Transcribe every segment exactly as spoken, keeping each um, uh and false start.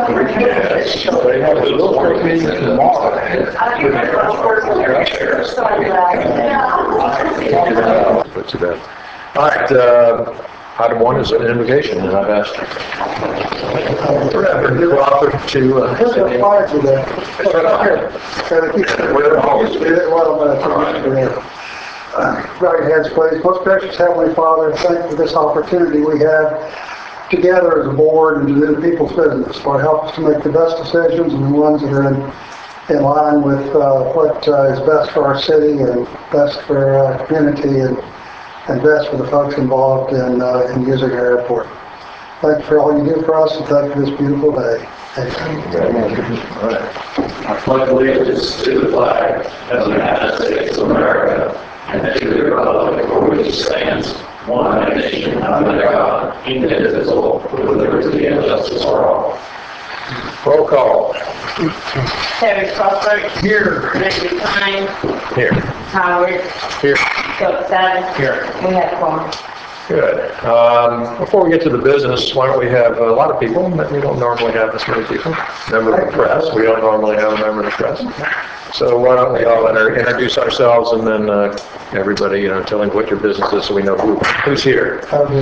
Yes. They have a little quick meeting tomorrow. Put to bed. All right. Uh, item one is an invocation, and I've asked Reverend Crawford to. Uh, There's a fire today. We're always well, but bow your heads, please. Most gracious Heavenly Father, thank you for this opportunity we have together as a board and to do the people's business. Lord, help us to make the best decisions and the ones that are in, in line with uh, what uh, is best for our city and best for our community and, and best for the folks involved in, uh, in using our airport. Thank you for all you do for us and thank you for this beautiful day. Amen. All right. I pledge allegiance to the flag of the United States of America and to the republic for which it stands, one nation under God, indivisible, with liberty and justice for all. Roll call. Terry Crawford. Here. Randy Pine. Here. Howard. Here. Philip Savage. Here. We have four. Good. Um, before we get to the business, why don't we have a lot of people, but we don't normally have this many people. Member of the press. We don't normally have a member of the press. So why don't we all inter- introduce ourselves and then uh, everybody, you know, tell them what your business is so we know who, who's here.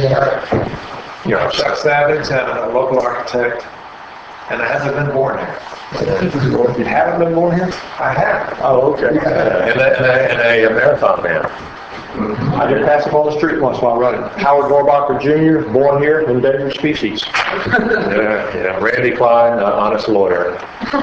You know, Chuck Savage, I'm a local architect, and I haven't been born here. You haven't been born here? I have. Oh, okay. Uh, and, a, and, a, and a marathon man. I did pass him on the street once while running. Howard Gorbacher Junior, born here, endangered species. yeah, yeah. Randy Klein, uh, honest lawyer. Oh,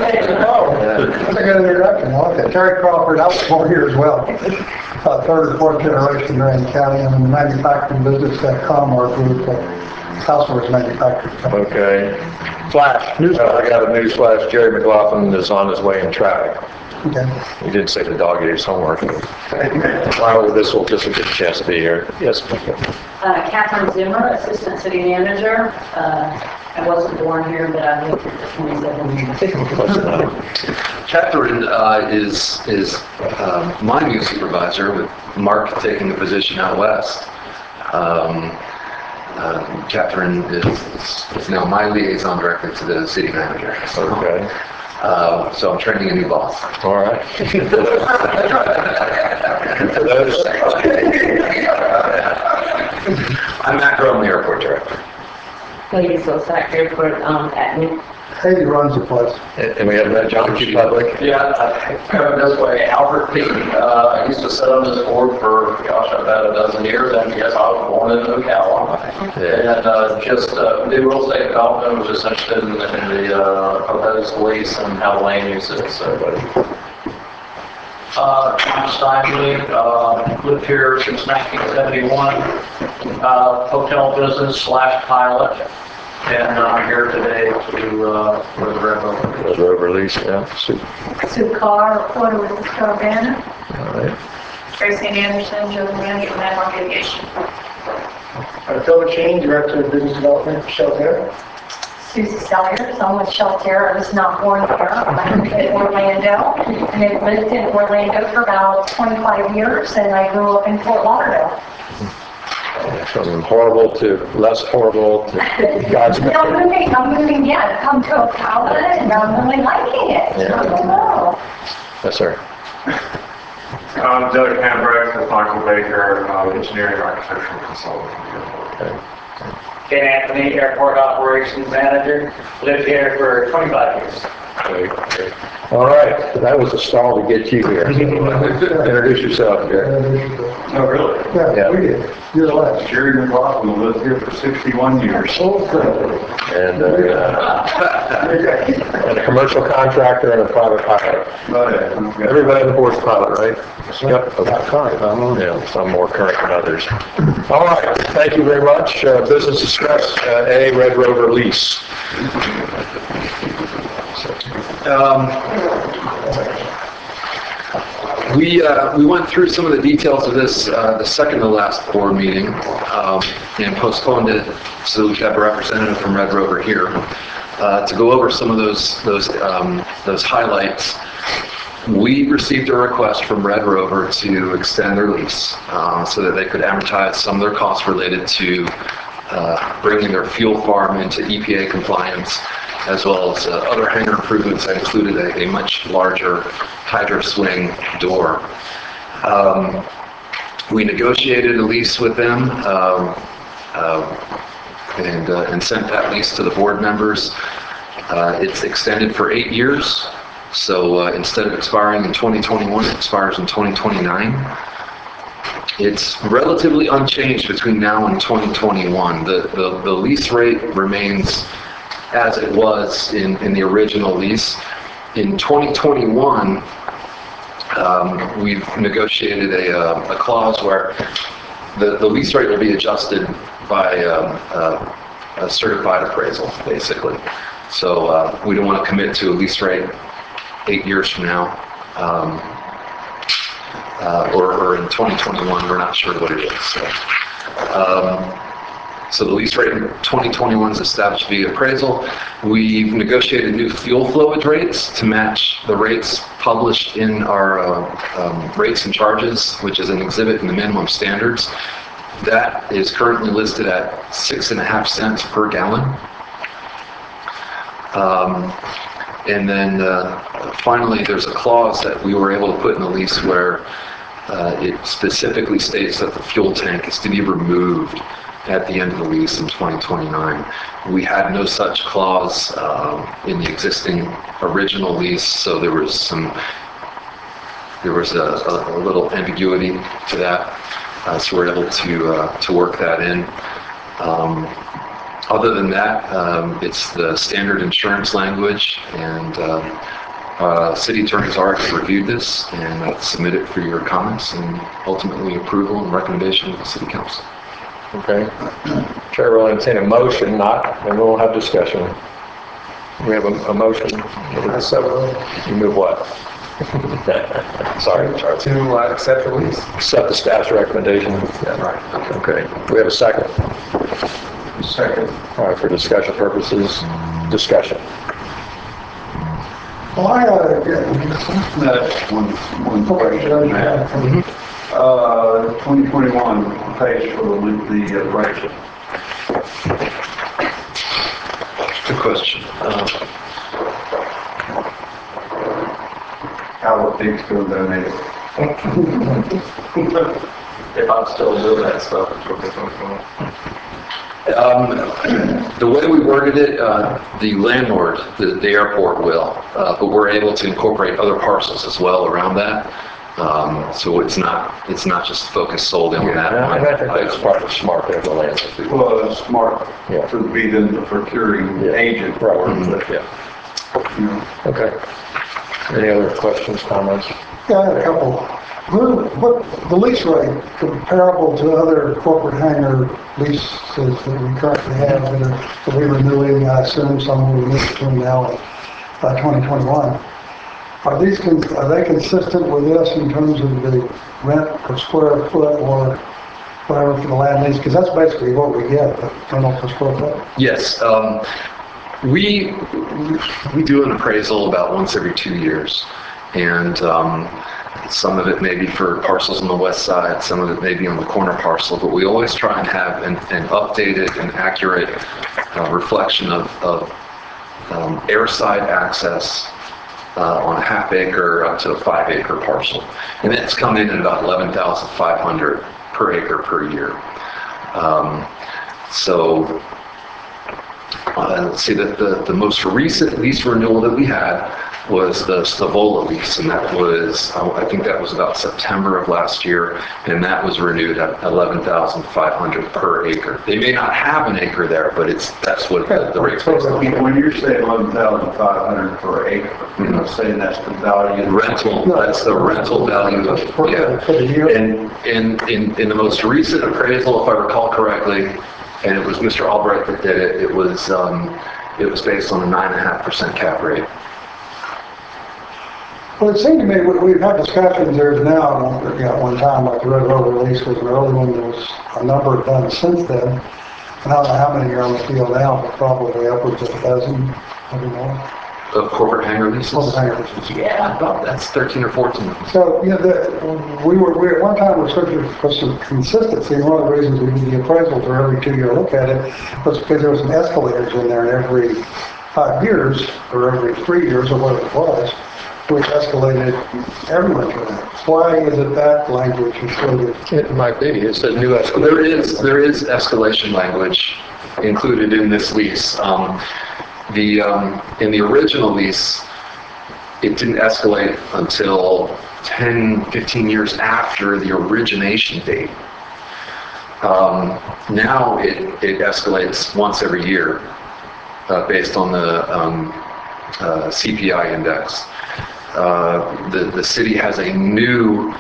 that's a good introduction. I like that. Terry Crawford, I was born here as well. Uh, third or fourth generation in Marion County. I'm in the manufacturing business at Comar Group, uh, Housewares Manufacturing Company. Okay. Flash. News. Uh, I got a news flash. Jerry McLaughlin is on his way in traffic. Okay. He didn't say the dog ate his homework. Well, this will just a good chance to be here. Yes. Uh, Catherine Zimmer, Assistant City Manager. Uh, I wasn't born here, but I've lived here for twenty-seven years. Catherine uh, is is uh, my new supervisor, with Mark taking the position out west. Um, uh, Catherine is, is now my liaison directly to the city manager. So, Okay. uh, so I'm training a new boss. All right. For those, I'm Matt Graham, the airport director. Ladies Osaka Airport um, admin. Haiti runs the place. and we have that John Q. Public. Yeah, uh, kind of this way, Albert Peak, uh, I used to sit on this board for, gosh, about a dozen years, and yes, I was born in Ocala. Yeah. And uh, just uh, did real estate development, was just interested in, in the uh, proposed lease and how the land use is. So, uh, Tom Steinley, uh, lived here since nineteen seventy-one, uh, hotel business slash pilot. And I'm here today to, uh, for the Red Rover. Red Rover lease, yeah. Sue. Sue Carr, reporter with the Caravana. All right. Tracy Anderson, general manager of Landmark Aviation. Philip Shane, Director of Business Development for Shelter. Susie Selliers, I'm with Shelter. I was not born here. I'm in Orlando. And I've lived in Orlando for about twenty-five years, and I grew up in Fort Lauderdale. From horrible to less horrible to God's I'm moving, I'm moving, yeah, come to Ocala, and I'm really liking it. Yeah. I don't know. Yes, sir. I'm Doug Hambrecht with Michael Baker, uh, engineering architectural consultant. Okay. Ken Anthony, Airport Operations Manager, lived here for twenty-five years. Great, great. All right, that was a stall to get you here. Introduce yourself, Jerry. Oh, really? Yeah, Yeah. we did. You're the last. Jerry McLaughlin lived here for sixty-one years. And, uh, and a commercial contractor and a private pilot. Oh, yeah. Everybody on the board's pilot, right? Yep. About current. Yeah, some more current than others. All right, thank you very much. Uh, business discuss, uh, A, Red Rover lease. Um, we uh, we went through some of the details of this uh, the second to last board meeting um, and postponed it so we could have a representative from Red Rover here uh, to go over some of those those um, those highlights. We received a request from Red Rover to extend their lease uh, so that they could amortize some of their costs related to uh, bringing their fuel farm into E P A compliance as well as uh, other hangar improvements that included a, a much larger hydro swing door. Um, we negotiated a lease with them um, uh, and, uh, and sent that lease to the board members. Uh, it's extended for eight years. So uh, instead of expiring in twenty twenty-one, it expires in twenty twenty-nine. It's relatively unchanged between now and twenty twenty-one. The, the, the lease rate remains as it was in, in the original lease. In twenty twenty-one, um, we've negotiated a, uh, a clause where the, the lease rate will be adjusted by um, uh, a certified appraisal, basically. So uh, we don't want to commit to a lease rate eight years from now. Um, Uh, or, or in twenty twenty-one, we're not sure what it is. So, um, so the lease rate in twenty twenty-one is established via appraisal. We've negotiated new fuel flowage rates to match the rates published in our uh, um, rates and charges, which is an exhibit in the minimum standards. That is currently listed at six and a half cents per gallon. Um, And then uh, finally, there's a clause that we were able to put in the lease where uh, it specifically states that the fuel tank is to be removed at the end of the lease in twenty twenty-nine. We had no such clause um, in the existing original lease, so there was some, there was a, a, a little ambiguity to that. Uh, so we're able to uh, to work that in. Um, Other than that, um, it's the standard insurance language, and um, uh, city attorney's already reviewed this and uh, submitted for your comments and ultimately approval and recommendation to the city council. Okay. Chair will entertain a motion, not, and we'll have discussion. We have a, a motion. You move what? Sorry, Charles. To uh, accept the lease. Accept the staff's recommendation. Yeah, right. Okay. We have a second. Second. All right, for discussion purposes, discussion. Well, I gotta get, That's one, one question I have. Uh, twenty twenty-one page for the, the uh, appraisal. Good question. Uh, How big's still donated? If I'm still doing that stuff, it's what it's on. Um, the way we worded it, uh, the landlord, the, the airport will, uh, but we're able to incorporate other parcels as well around that. Um, so it's not, it's not just focused solely on that And one. I think that's part of smart there, the landlord. Well, it's smart Yeah. to be the procuring Yeah. agent. Right. for it, but, Yeah. you know, Okay. Any other questions, comments? yeah, I had a couple. Who, what, the lease rate comparable to other corporate hangar leases that we currently have that are, that we're renewing, I assume some will renew between now and uh, twenty twenty-one. Are these, con- are they consistent with this in terms of the rent per square foot or whatever for the land lease? Because that's basically what we get, the rental per square foot. Yes, um, we, we do an appraisal about once every two years. And, um, some of it may be for parcels on the west side, some of it may be on the corner parcel, but we always try and have an, an updated and accurate uh, reflection of, of um, airside access uh, on a half acre up to a five acre parcel. And it's come in at about eleven thousand five hundred per acre per year. Um, so uh, let's see, that the, the most recent lease renewal that we had was the Stavola lease, and that was, I think that was about September of last year, and that was renewed at eleven thousand five hundred per acre. They may not have an acre there, but it's, that's what the, the rate's based on. when you're saying eleven thousand five hundred per acre, you're not saying that's the value. Rental, that's the rental value of, yeah. And in, in, in the most recent appraisal, if I recall correctly, and it was Mister Albright that did it, it was, um, it was based on a nine and a half percent cap rate. Well, it seemed to me, we- we've had discussions there now, you know, at one time, like the Red Rover lease was an early one, there was a number done since then. And I don't know how many are on the field now, but probably upwards of a dozen, maybe more. Of corporate hangar leases? Corporate hangar leases. Yeah, about that's thirteen or fourteen. So, you know, the, we were, we, at one time, we're searching for some consistency, and one of the reasons we did the appraisal for every two-year look at it was because there was some escalators in there in every five years, or every three years, or whatever it was, we escalated everyone to that. Why is it that language included? It might be, it's a new escalation. There is, there is escalation language included in this lease. Um, the, um, in the original lease, it didn't escalate until ten, fifteen years after the origination date. Um, now it, it escalates once every year, uh, based on the, um, uh, C P I index. Uh, the, the city has a new,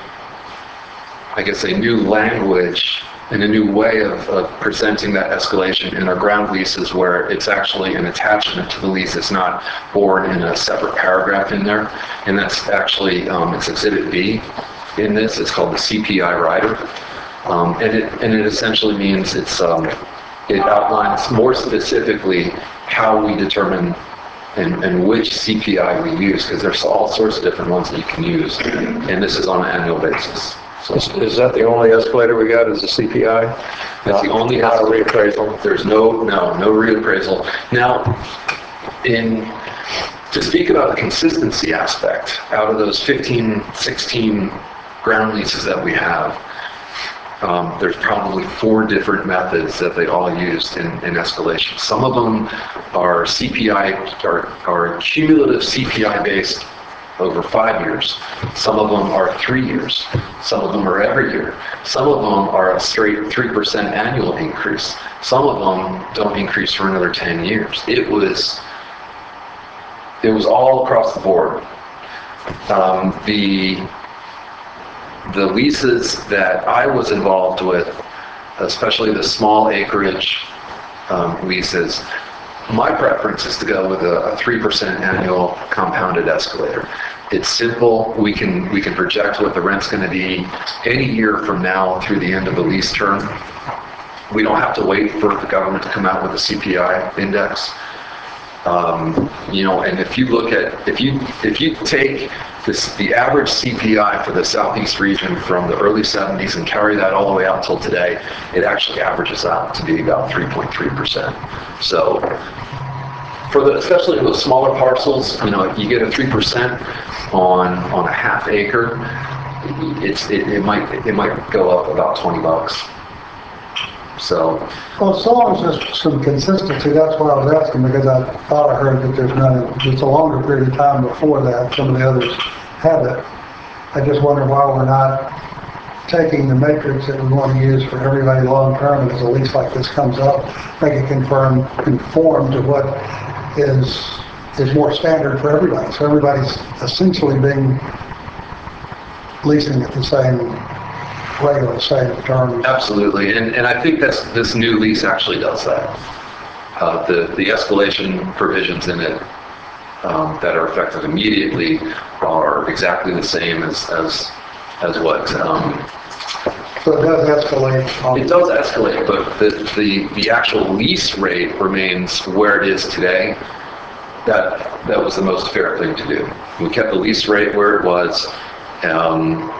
I guess, a new language and a new way of, of presenting that escalation in our ground leases, where it's actually an attachment to the lease. It's not born in a separate paragraph in there. And that's actually, um, it's Exhibit B in this. It's called the C P I rider. Um, and it, and it essentially means it's, um, it outlines more specifically how we determine and, and which C P I we use, because there's all sorts of different ones that you can use. And this is on an annual basis. So Is, is that the only escalator we got, is the C P I? that's the only Not a escalator. reappraisal? There's no, no, no reappraisal. Now, in, to speak about the consistency aspect, out of those fifteen, sixteen ground leases that we have, um, there's probably four different methods that they all used in, in escalation. Some of them are C P I, are, are cumulative C P I based over five years. Some of them are three years. Some of them are every year. Some of them are a straight three percent annual increase. Some of them don't increase for another ten years. It was, it was all across the board. Um, the, the leases that I was involved with, especially the small acreage um, leases, my preference is to go with a, a three percent annual compounded escalator. It's simple. We can we can project what the rent's going to be any year from now through the end of the lease term. We don't have to wait for the government to come out with a C P I index. Um, you know, and if you look at if you if you take this the average C P I for the Southeast region from the early seventies and carry that all the way out till today, it actually averages out to be about three point three percent. So, for the, especially those smaller parcels, you know, you get a three percent on on a half acre. It's it, it might it might go up about twenty bucks. So, Well, as long as there's some consistency, that's what I was asking, because I thought I heard that there's none, just a longer period of time before that, some of the others have it. I just wonder why we're not taking the matrix that we want to use for everybody long-term, as a lease like this comes up, make it confirm, conform to what is, is more standard for everybody. So everybody's essentially being, leasing at the same rate or the same terms. absolutely, and and I think that's this new lease actually does that. Uh, the the escalation provisions in it um, that are effective immediately are exactly the same as as as what. Um, So it does escalate. on- It does escalate, but the, the, the actual lease rate remains where it is today. That, that was the most fair thing to do. We kept the lease rate where it was, um,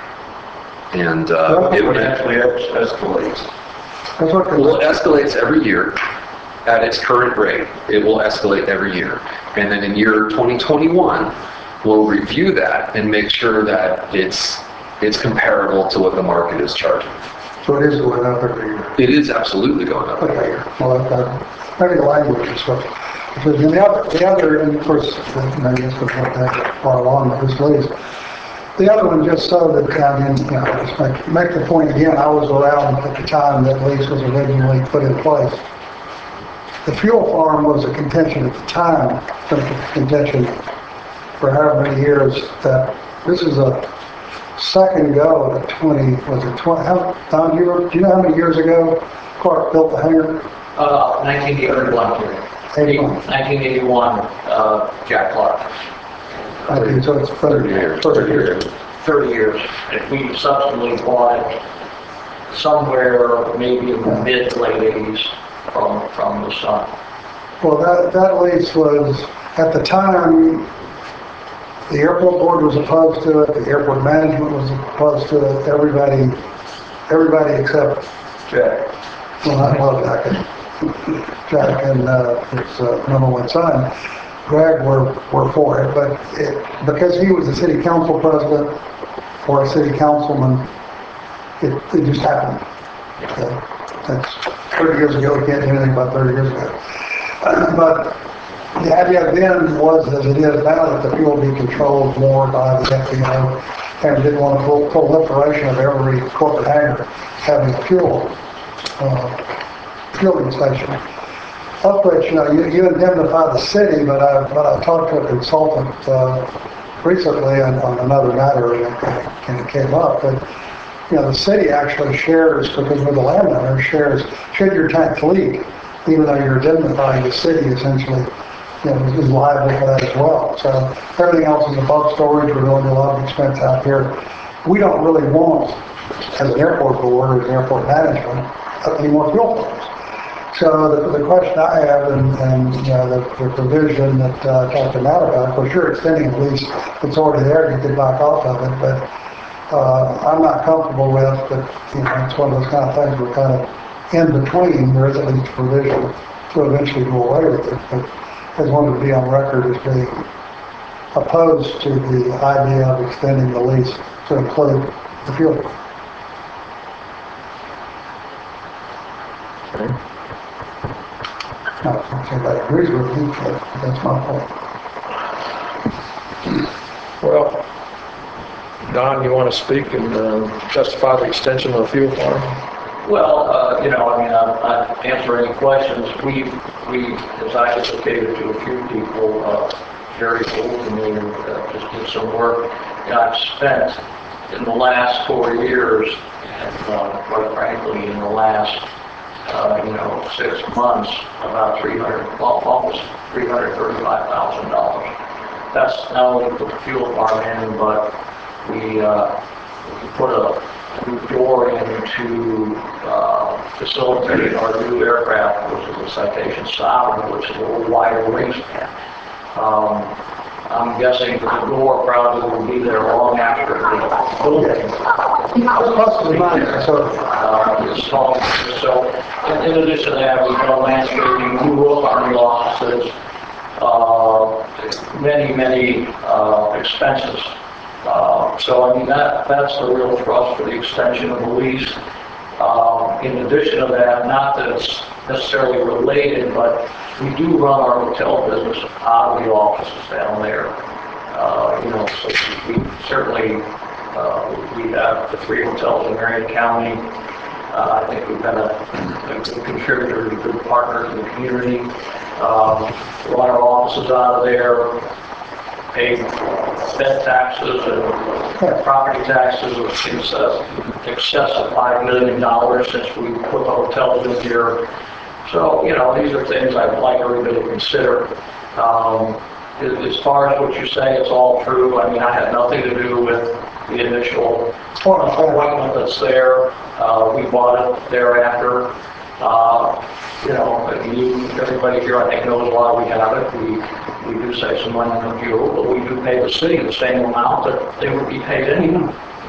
and, uh, it It would, actually escalates. That's what, well, it escalates every year at its current rate. It will escalate every year. And then in year twenty twenty-one, we'll review that and make sure that it's, it's comparable to what the market is charging. so it is going up every year. It is absolutely going up every Okay, year. well, that, maybe the language is what, because in the other, the other, and of course, maybe this was not that far along with this lease. The other one, just so that, I mean, you know, just make, make the point again, I was around at the time that lease was originally put in place. The fuel farm was a contention at the time, been a contention for however many years, that this is a second go at twenty, was it twenty, how, Don, do you, do you know how many years ago Clark built the hangar? Uh, nineteen eighty-one, eighty-one. nineteen eighty-one, uh, Jack Clark, Okay, so it's thirty years. thirty years. thirty years. And we subsequently bought it somewhere maybe in the mid to late eighties from, from the son. Well, that, that lease was, at the time, the airport board was opposed to it, the airport management was opposed to it, everybody, everybody except Jack. Well, not well, Jack, Jack and uh, his uh, number one son, Greg, were, were for it, but it, because he was a city council president or a city councilman, it, it just happened. Okay? That's thirty years ago, we can't do anything about thirty years ago. Uh, but the idea then was, as it is now, that the fuel be controlled more by the F B O, and we didn't want a full proliferation of every corporate hangar having a fuel, uh, fueling station. Of which, you know, you, you indemnify the city, but I, but I talked to a consultant, uh, recently on, on another matter, and it, and it came up, that, you know, the city actually shares, because we're the landowner, shares, should your tank leak, even though you're indemnifying the city, essentially, you know, is liable for that as well. So everything else is above storage. We're doing a lot of expense out here. We don't really want, as an airport board or as an airport management, any more fuel farms. So the, the question I have, and, and you know, the, the provision that uh, I talked to Matt about, of course, you're extending at least, it's already there, you can back off of it, but uh, I'm not comfortable with, but, you know, it's one of those kind of things we're kind of in between. There is at least a provision to eventually do away with it, but I just wanted to be on record as being opposed to the idea of extending the lease to include the fuel. Now, if anybody agrees with me, but that's my point. Well, Don, you want to speak and uh, justify the extension of the fuel farm? Well, uh, you know, I mean, I, I answer any questions. We, we, as I indicated to a few people, uh, very openly, uh, just did some work. And I've spent in the last four years, and uh, quite frankly, in the last, uh, you know, six months, about three hundred, well, almost three hundred thirty-five thousand dollars. That's not only for the fuel farm in, but we, uh, we put a new door in to uh, facilitate our new aircraft, which is a Citation Sovereign, which is a little wider wingspan. Um, I'm guessing the door probably will be there long after the building. Possibly mine, so. Uh, installed. So, in, in addition to that, we've done landscaping, new roof on the offices, uh, many, many uh, expenses. Uh, so, I mean, that, that's the real thrust for the extension of the lease. Uh, in addition to that, not that it's necessarily related, but we do run our hotel business out of the offices down there. Uh, you know, so we certainly, uh, we have the three hotels in Marion County. Uh, I think we've been a, a good contributor, a good partner to the community. Um, run our offices out of there. Pay bed taxes and property taxes of excess, excess of five million dollars since we put the hotels in here. So, you know, these are things I'd like everybody to consider. Um, as far as what you say, it's all true. I mean, I had nothing to do with the initial appointment that's there. Uh, we bought it thereafter. Uh, you know, I mean, you, everybody here I think knows why we have it. We We do save some money on fuel, but we do pay the city the same amount that they would be paid anyway.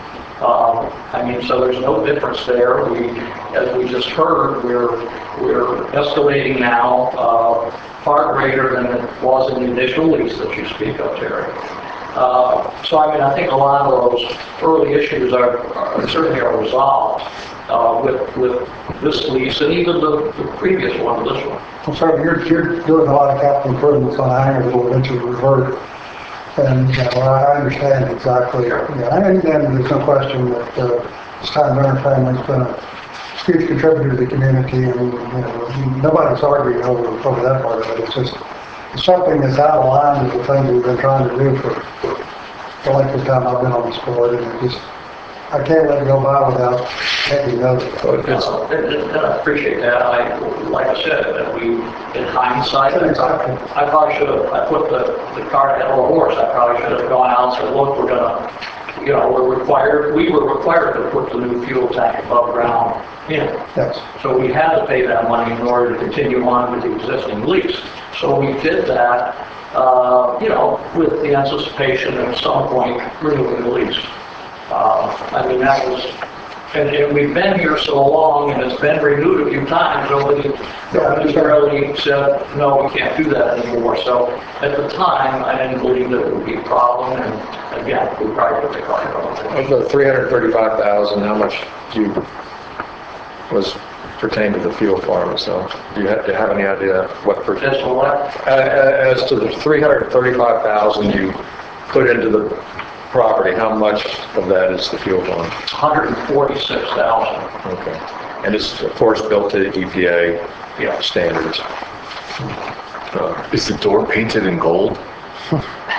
Uh, I mean, so there's no difference there. We, as we just heard, we're we're escalating now uh, far greater than it was in the initial lease that you speak of, Terry. Uh, so I mean, I think a lot of those early issues are, are certainly are resolved uh, with with this lease and even the, the previous one, this one. Well, sir, you're, you're doing a lot of capital improvements on hangars that will eventually revert. And, you know, I understand exactly, you know, and, and there's no question that uh, this Time Warner family's been a huge contributor to the community, and, you know, nobody's arguing over, over that part of it. It's just it's something that's out of line with the things we've been trying to do for the length of time I've been on this board, and it just, I can't let it go by without taking note of it. Uh, and, and I appreciate that. I, like I said, that we, in hindsight, I, I probably should have, I put the, the cart ahead of the horse. I probably should have gone out and said, look, we're gonna, you know, we're required, we were required to put the new fuel tank above ground in. Yes. So we had to pay that money in order to continue on with the existing lease. So we did that, uh, you know, with the anticipation at some point renewing the lease. Uh, I mean, that was And, and we've been here so long, and it's been renewed a few times, nobody, nobody's really said, no, we can't do that anymore. So at the time, I didn't believe that it would be a problem, and again, we probably put the car on. Of the three hundred thirty-five thousand, how much do you, was pertained to the fuel farm itself? Do you have, do you have any idea what As percent? to what? As to the three hundred thirty-five thousand you put into the property, how much of that is the fuel farm? one hundred forty-six thousand. Okay. And it's, of course, built to E P A Yeah. standards. Uh, Is the door painted in gold? Now,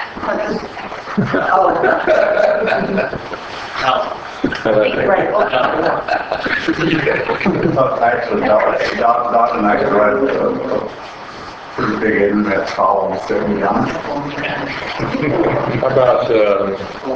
Actually, Dot, Dot, Dot and I could write a, a pretty big internet column sitting down. How about, um,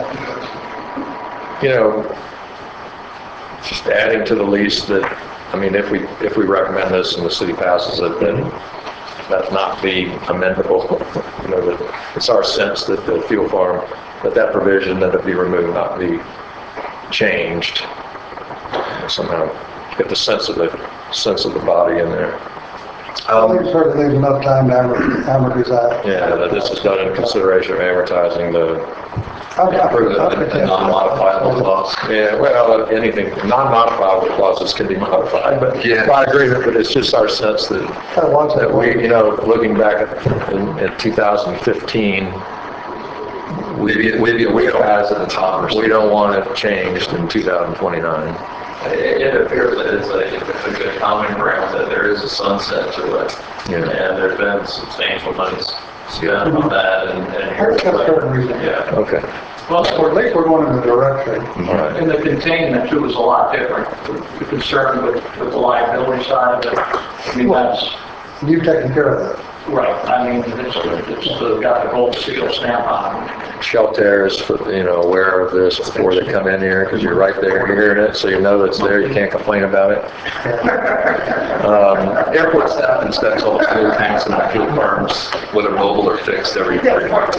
you know, just adding to the lease that, I mean, if we, if we recommend this and the city passes it, then that not be amendable. You know, that it's our sense that the fuel farm, that that provision, that it be removed, not be changed. Somehow get the sense of the, sense of the body in there. I think certainly leaves enough time to amortize amortize that. Yeah, that this is done in consideration of amortizing the, Okay. The the non-modifiable clause? yeah, well, anything, non-modifiable clauses can be modified, but Yeah. by agreement, but it's just our sense that, Kind of wants that that we, way. you know, looking back at, in, in two thousand fifteen, Maybe, maybe a week pass at the top or we something. don't want it changed in two thousand twenty-nine. It it appears that it's a, a good common ground, that there is a sunset to it. Yeah. And there's been substantial monies spent on that, and, and I here's think that's what, fair reason. yeah. Okay, well, Or at least we're going in the direction. all right. and the containment too is a lot different. The concern with, with the liability side, but, I mean, that's, You've taken care of that. right. I mean, it's, it's uh, got the gold seal stamp on it. Shelter is, you know, aware of this before they come in here, because you're right there hearing it, so you know it's there, you can't complain about it. Um, Airport staff inspects all the fuel tanks and the fuel farms, whether mobile or fixed, every three months.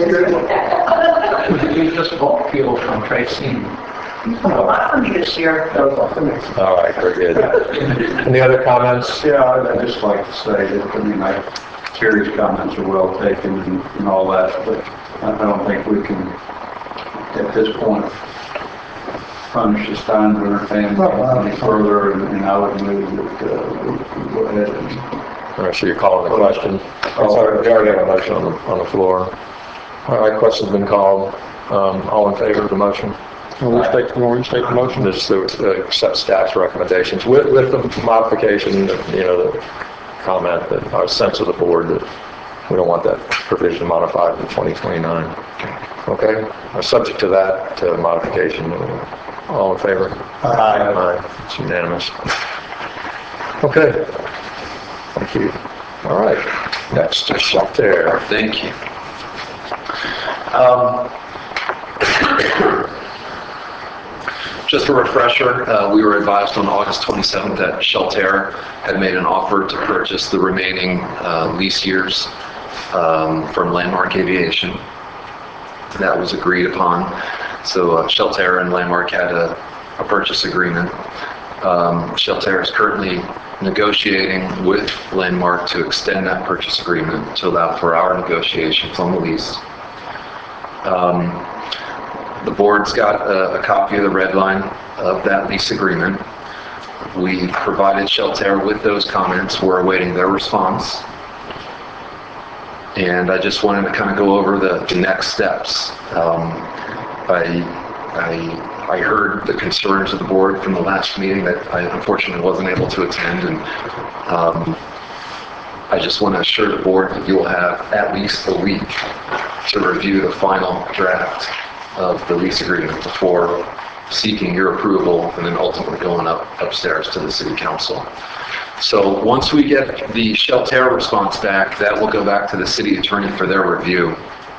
We just bought fuel from Tracy. This year. All right, very good. Any other comments? Yeah, I'd I'd just like to say that, I mean, I, Terry's comments are well taken and, and all that, but I I don't think we can, at this point, punish the Steinbrenner family any further, and, and I would move that, uh, we we go ahead and, All right, so you're calling the question. Sorry, we already have a motion on the, on the floor. All right, question's been called. Um, all in favor of the motion? Can we restate, can we restate the motion? This is to accept staff's recommendations with, with the modification, that, you know, the comment that our sense of the board that we don't want that provision modified in twenty twenty-nine. Okay, uh, subject to that, to modification. All in favor? Aye. Aye. It's unanimous. Okay. Thank you. All right, next, Shelter. Thank you. Um, Just a refresher, uh, we were advised on August twenty-seventh that Shelter had made an offer to purchase the remaining uh, lease years um, from Landmark Aviation. That was agreed upon. So uh, Shelter and Landmark had a, a purchase agreement. Um, Shelter is currently negotiating with Landmark to extend that purchase agreement to allow for our negotiations on the lease. Um, The board's got a, a copy of the red line of that lease agreement. We provided Shelter with those comments. We're awaiting their response. And I just wanted to kind of go over the, the next steps. Um, I, I, I heard the concerns of the board from the last meeting that I unfortunately wasn't able to attend. And um, I just want to assure the board that you'll have at least a week to review the final draft of the lease agreement before seeking your approval and then ultimately going up upstairs to the city council. So once we get the Shelter response back, that will go back to the city attorney for their review.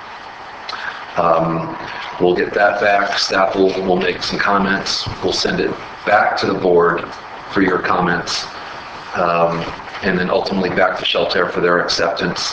Um, we'll get that back, staff will, will make some comments, we'll send it back to the board for your comments, um, and then ultimately back to Shelter for their acceptance.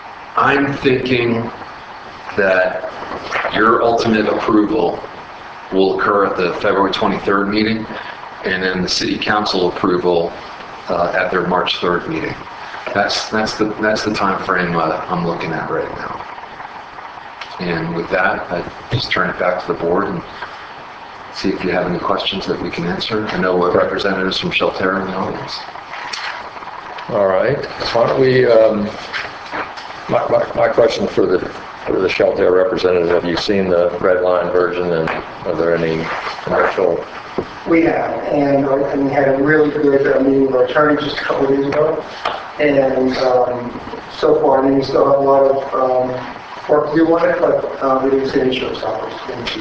I'm thinking that your ultimate approval will occur at the February twenty-third meeting, and then the city council approval uh, at their March third meeting. That's that's the that's the time frame uh, I'm looking at right now. And with that, I just turn it back to the board and see if you have any questions that we can answer. I know we're representatives from Shelterra in the audience. All right. Why don't we? Um, my, my my question for the for the Shelterra representative: have you seen the red line version, and are there any commercial? We have, and, and we had a really good uh, meeting with our attorney just a couple of days ago. And um, so far, I mean, we still have a lot of um, work to do on it, but uh, we didn't see any showstoppers.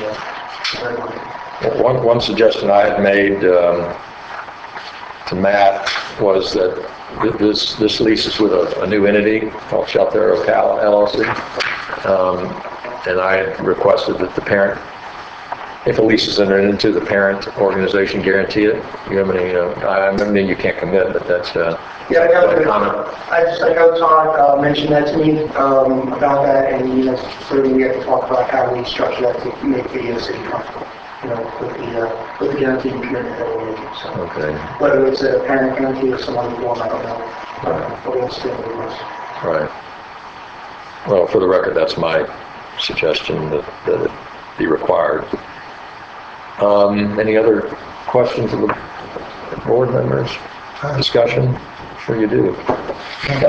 One one suggestion I had made um, to Matt was that th- this this lease is with a, a new entity called Shelterra Cal L L C, um, and I had requested that the parent. If a lease is entered into, the parent organization guarantee it. You have any, uh, I mean, you can't commit, but that's, uh, Yeah, I know, that that- comment. I just, I know Todd uh, mentioned that to me um, about that, and, you know, certainly we have to talk about how we structure that to make the uh, city comfortable, you know, with the, uh, with the guarantee and commitment that we're making, so. Okay, Whether it's a parent guarantee or some other form, I don't know. What else do we use? right. Well, for the record, that's my suggestion that, that it be required. Um, any other questions of the board members? Discussion? Sure you do. Sorry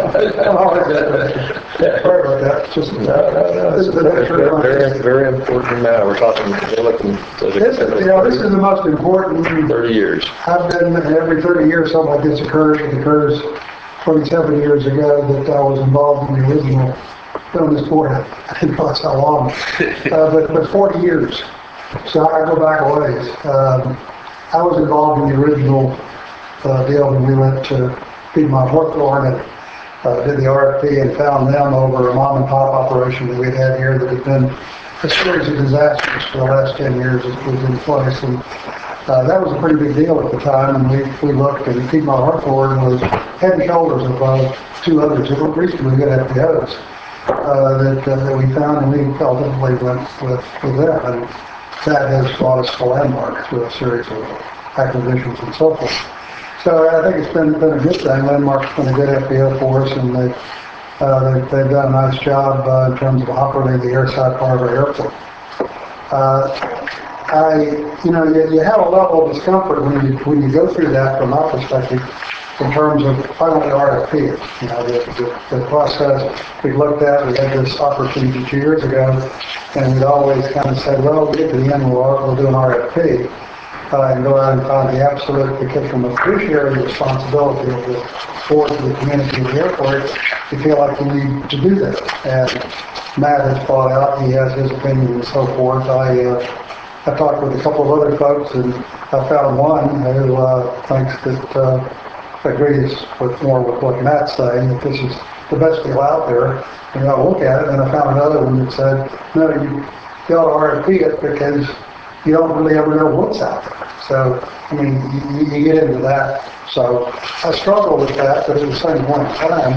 about that, just. No, no, no, it's a very, very, very important matter. We're talking, we're looking to This, you know, this is the most important. thirty years. I've been, every thirty years, something like this occurs. It occurs twenty-seven years ago that I was involved in the original, on this board. I didn't know that's how long, uh, but, but forty years. So I go back a ways. Um, I was involved in the original uh, deal when we went to Piedmont Hawthorne and uh, did the R F P and found them over a mom and pop operation that we'd had here that had been a series of disasters for the last ten years that was in place. And uh, that was a pretty big deal at the time. And we, we looked and Piedmont Hawthorne was head and shoulders above two others that were reasonably good F B Os uh, that, uh, that we found, and we ultimately went with, with them. And that has brought us to Landmark through a series of acquisitions and so forth. So I think it's been, been a good thing. Landmark's been a good F B O for us, and they, uh, they've, they've done a nice job uh, in terms of operating the airside part of our airport. Uh, I, you know, you, you have a level of discomfort when you, when you go through that from my perspective in terms of finally R F P. You know, the, the, the process we looked at, we had this opportunity two years ago, and we'd always kind of say, well, we get to the end, we'll, we'll do an R F P. Uh, and go out and find the absolute, because from a fiduciary responsibility of the board to the community of the airport, you feel like you need to do that. And Matt has brought out, he has his opinion and so forth. I, uh, I talked with a couple of other folks, and I found one who uh, thinks that, uh, agrees with more with what Matt's saying, that this is the best deal out there. And I look at it, and I found another one that said, no, you, you ought to R F P it because you don't really ever know what's out there. So, I mean, you, you get into that. So, I struggle with that, but at the same point in time,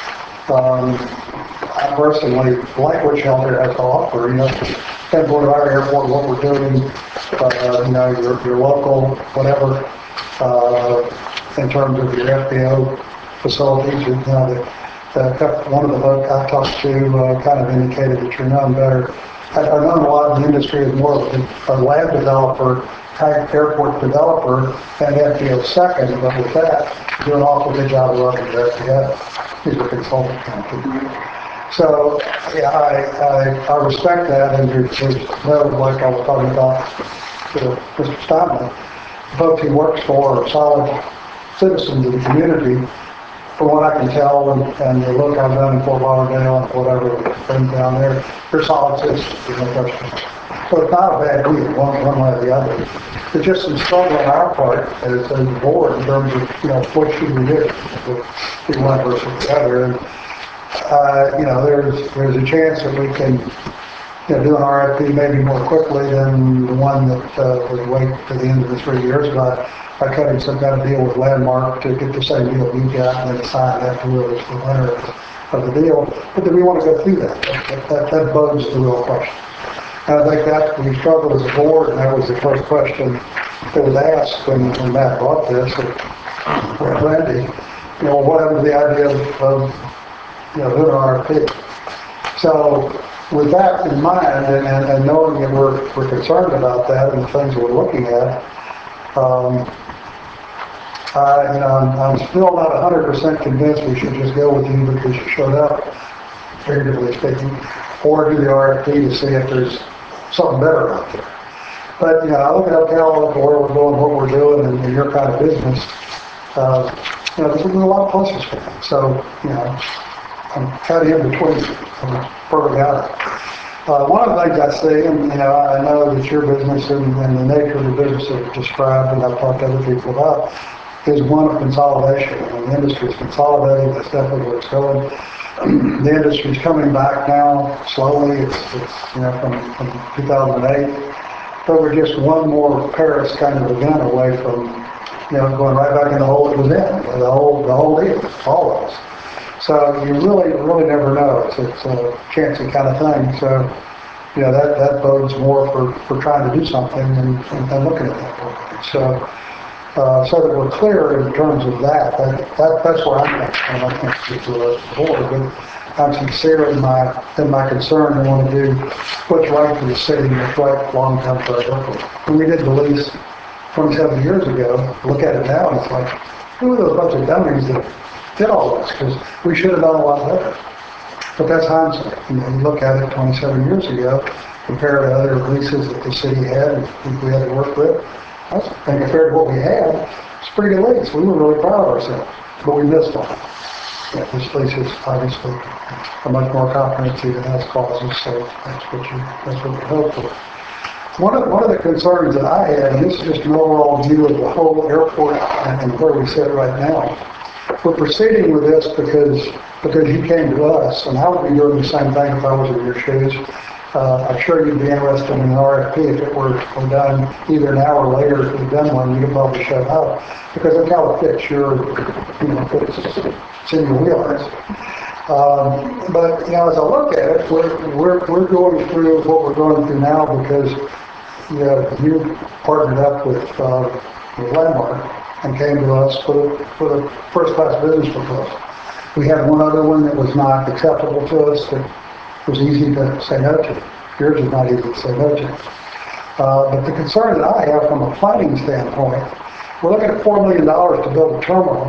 um, I personally like what Shelter has to offer. You know, depends on our airport, what we're doing, uh, you know, your, your local, whatever, uh, in terms of your F B O facilities. You know, the, the, one of the folks I talked to uh, kind of indicated that you're known better. I've known a lot of the industry is more of a, a lab developer, type airport developer, and F B O second, but with that, do an awful good job of running the F B O. He's a consultant company. So, yeah, I, I, I respect that, and there's, there's no, like I was talking about to Mister Steinman, folks he works for are solid citizens of the community. From what I can tell, and, and the look I've done in Fort Lauderdale and whatever, things down there, they're solid citizens, there's no question. So it's not a bad deal, one, one way or the other. There's just some struggle on our part as, as a board in terms of, you know, what should we do with one versus the other. And, uh, you know, there's, there's a chance that we can, you know, do an R F P maybe more quickly than the one that uh, would wait to the end of the three years, but by cutting some kind of deal with Landmark to get the same deal we got and then decide afterwards the winner of the deal. But then we want to go through that. That, that, that bodes the real question. And I think that we struggled as a board, and that was the first question that was asked when, when Matt brought this, or Randy, you know, what happened to the idea of, of you know, doing an R F P? So with that in mind, and, and, and knowing that we're, we're concerned about that and the things we're looking at, um, I, you know, I'm, I'm still not one hundred percent convinced we should just go with you because you showed up, figuratively speaking, or do the R F P to see if there's something better out there. But, you know, I look at Ocala, where we're going, what we're doing, and, and your kind of business, uh, you know, there's a lot of places for that. So, you know, I'm kind of in between. I'm perfect out. Uh, one of the things I see, and, you know, I know that your business and, and the nature of the business that you described, and I've talked to other people about, is one of consolidation. And the industry is consolidating. That's definitely where it's going. The industry's coming back now, slowly. It's, it's you know, from, from two thousand eight. But we're just one more Paris kind of event away from, you know, going right back in the hole it was in. The whole, the whole deal, all of us. So you really, really never know. It's, it's a chancy kind of thing. So, you know, that, that bodes more for, for trying to do something and, and, and looking at that. So, uh, so that we're clear in terms of that, that, that that's where I'm at. And I can't speak to the board, but I'm sincere in my, in my concern and want to do what's right for the city and what's right long-term for our local. When we did the lease twenty-seven years ago, look at it now, and it's like, who are those bunch of dummies that did all this? Because we should have done a lot better. But that's hindsight. You know, you look at it twenty-seven years ago, compared to other leases that the city had and people we had to work with, I think compared to what we had, it's a pretty good lease. We were really proud of ourselves, but we missed on it. Yeah, this lease is obviously a much more comprehensive and has clauses, so that's what you, that's what you hope for. One of, one of the concerns that I had, and this is just an overall view of the whole airport and, and where we sit right now, we're proceeding with this because because you came to us, and I would be doing the same thing if I was in your shoes. Uh, I'm sure you'd be interested in an R F P if it were, were done either now or later. If you've done one, you'd probably show up because that's how it fits your, you know, fits, it's in your wheelhouse. Um, but you know, as I look at it, we're we're we're going through what we're going through now because you know, you partnered up with uh, with Landmark and came to us for the, for the first-class business proposal. We had one other one that was not acceptable to us that was easy to say no to. Yours is not easy to say no to. Uh, but the concern that I have from a planning standpoint, we're looking at four million dollars to build a terminal.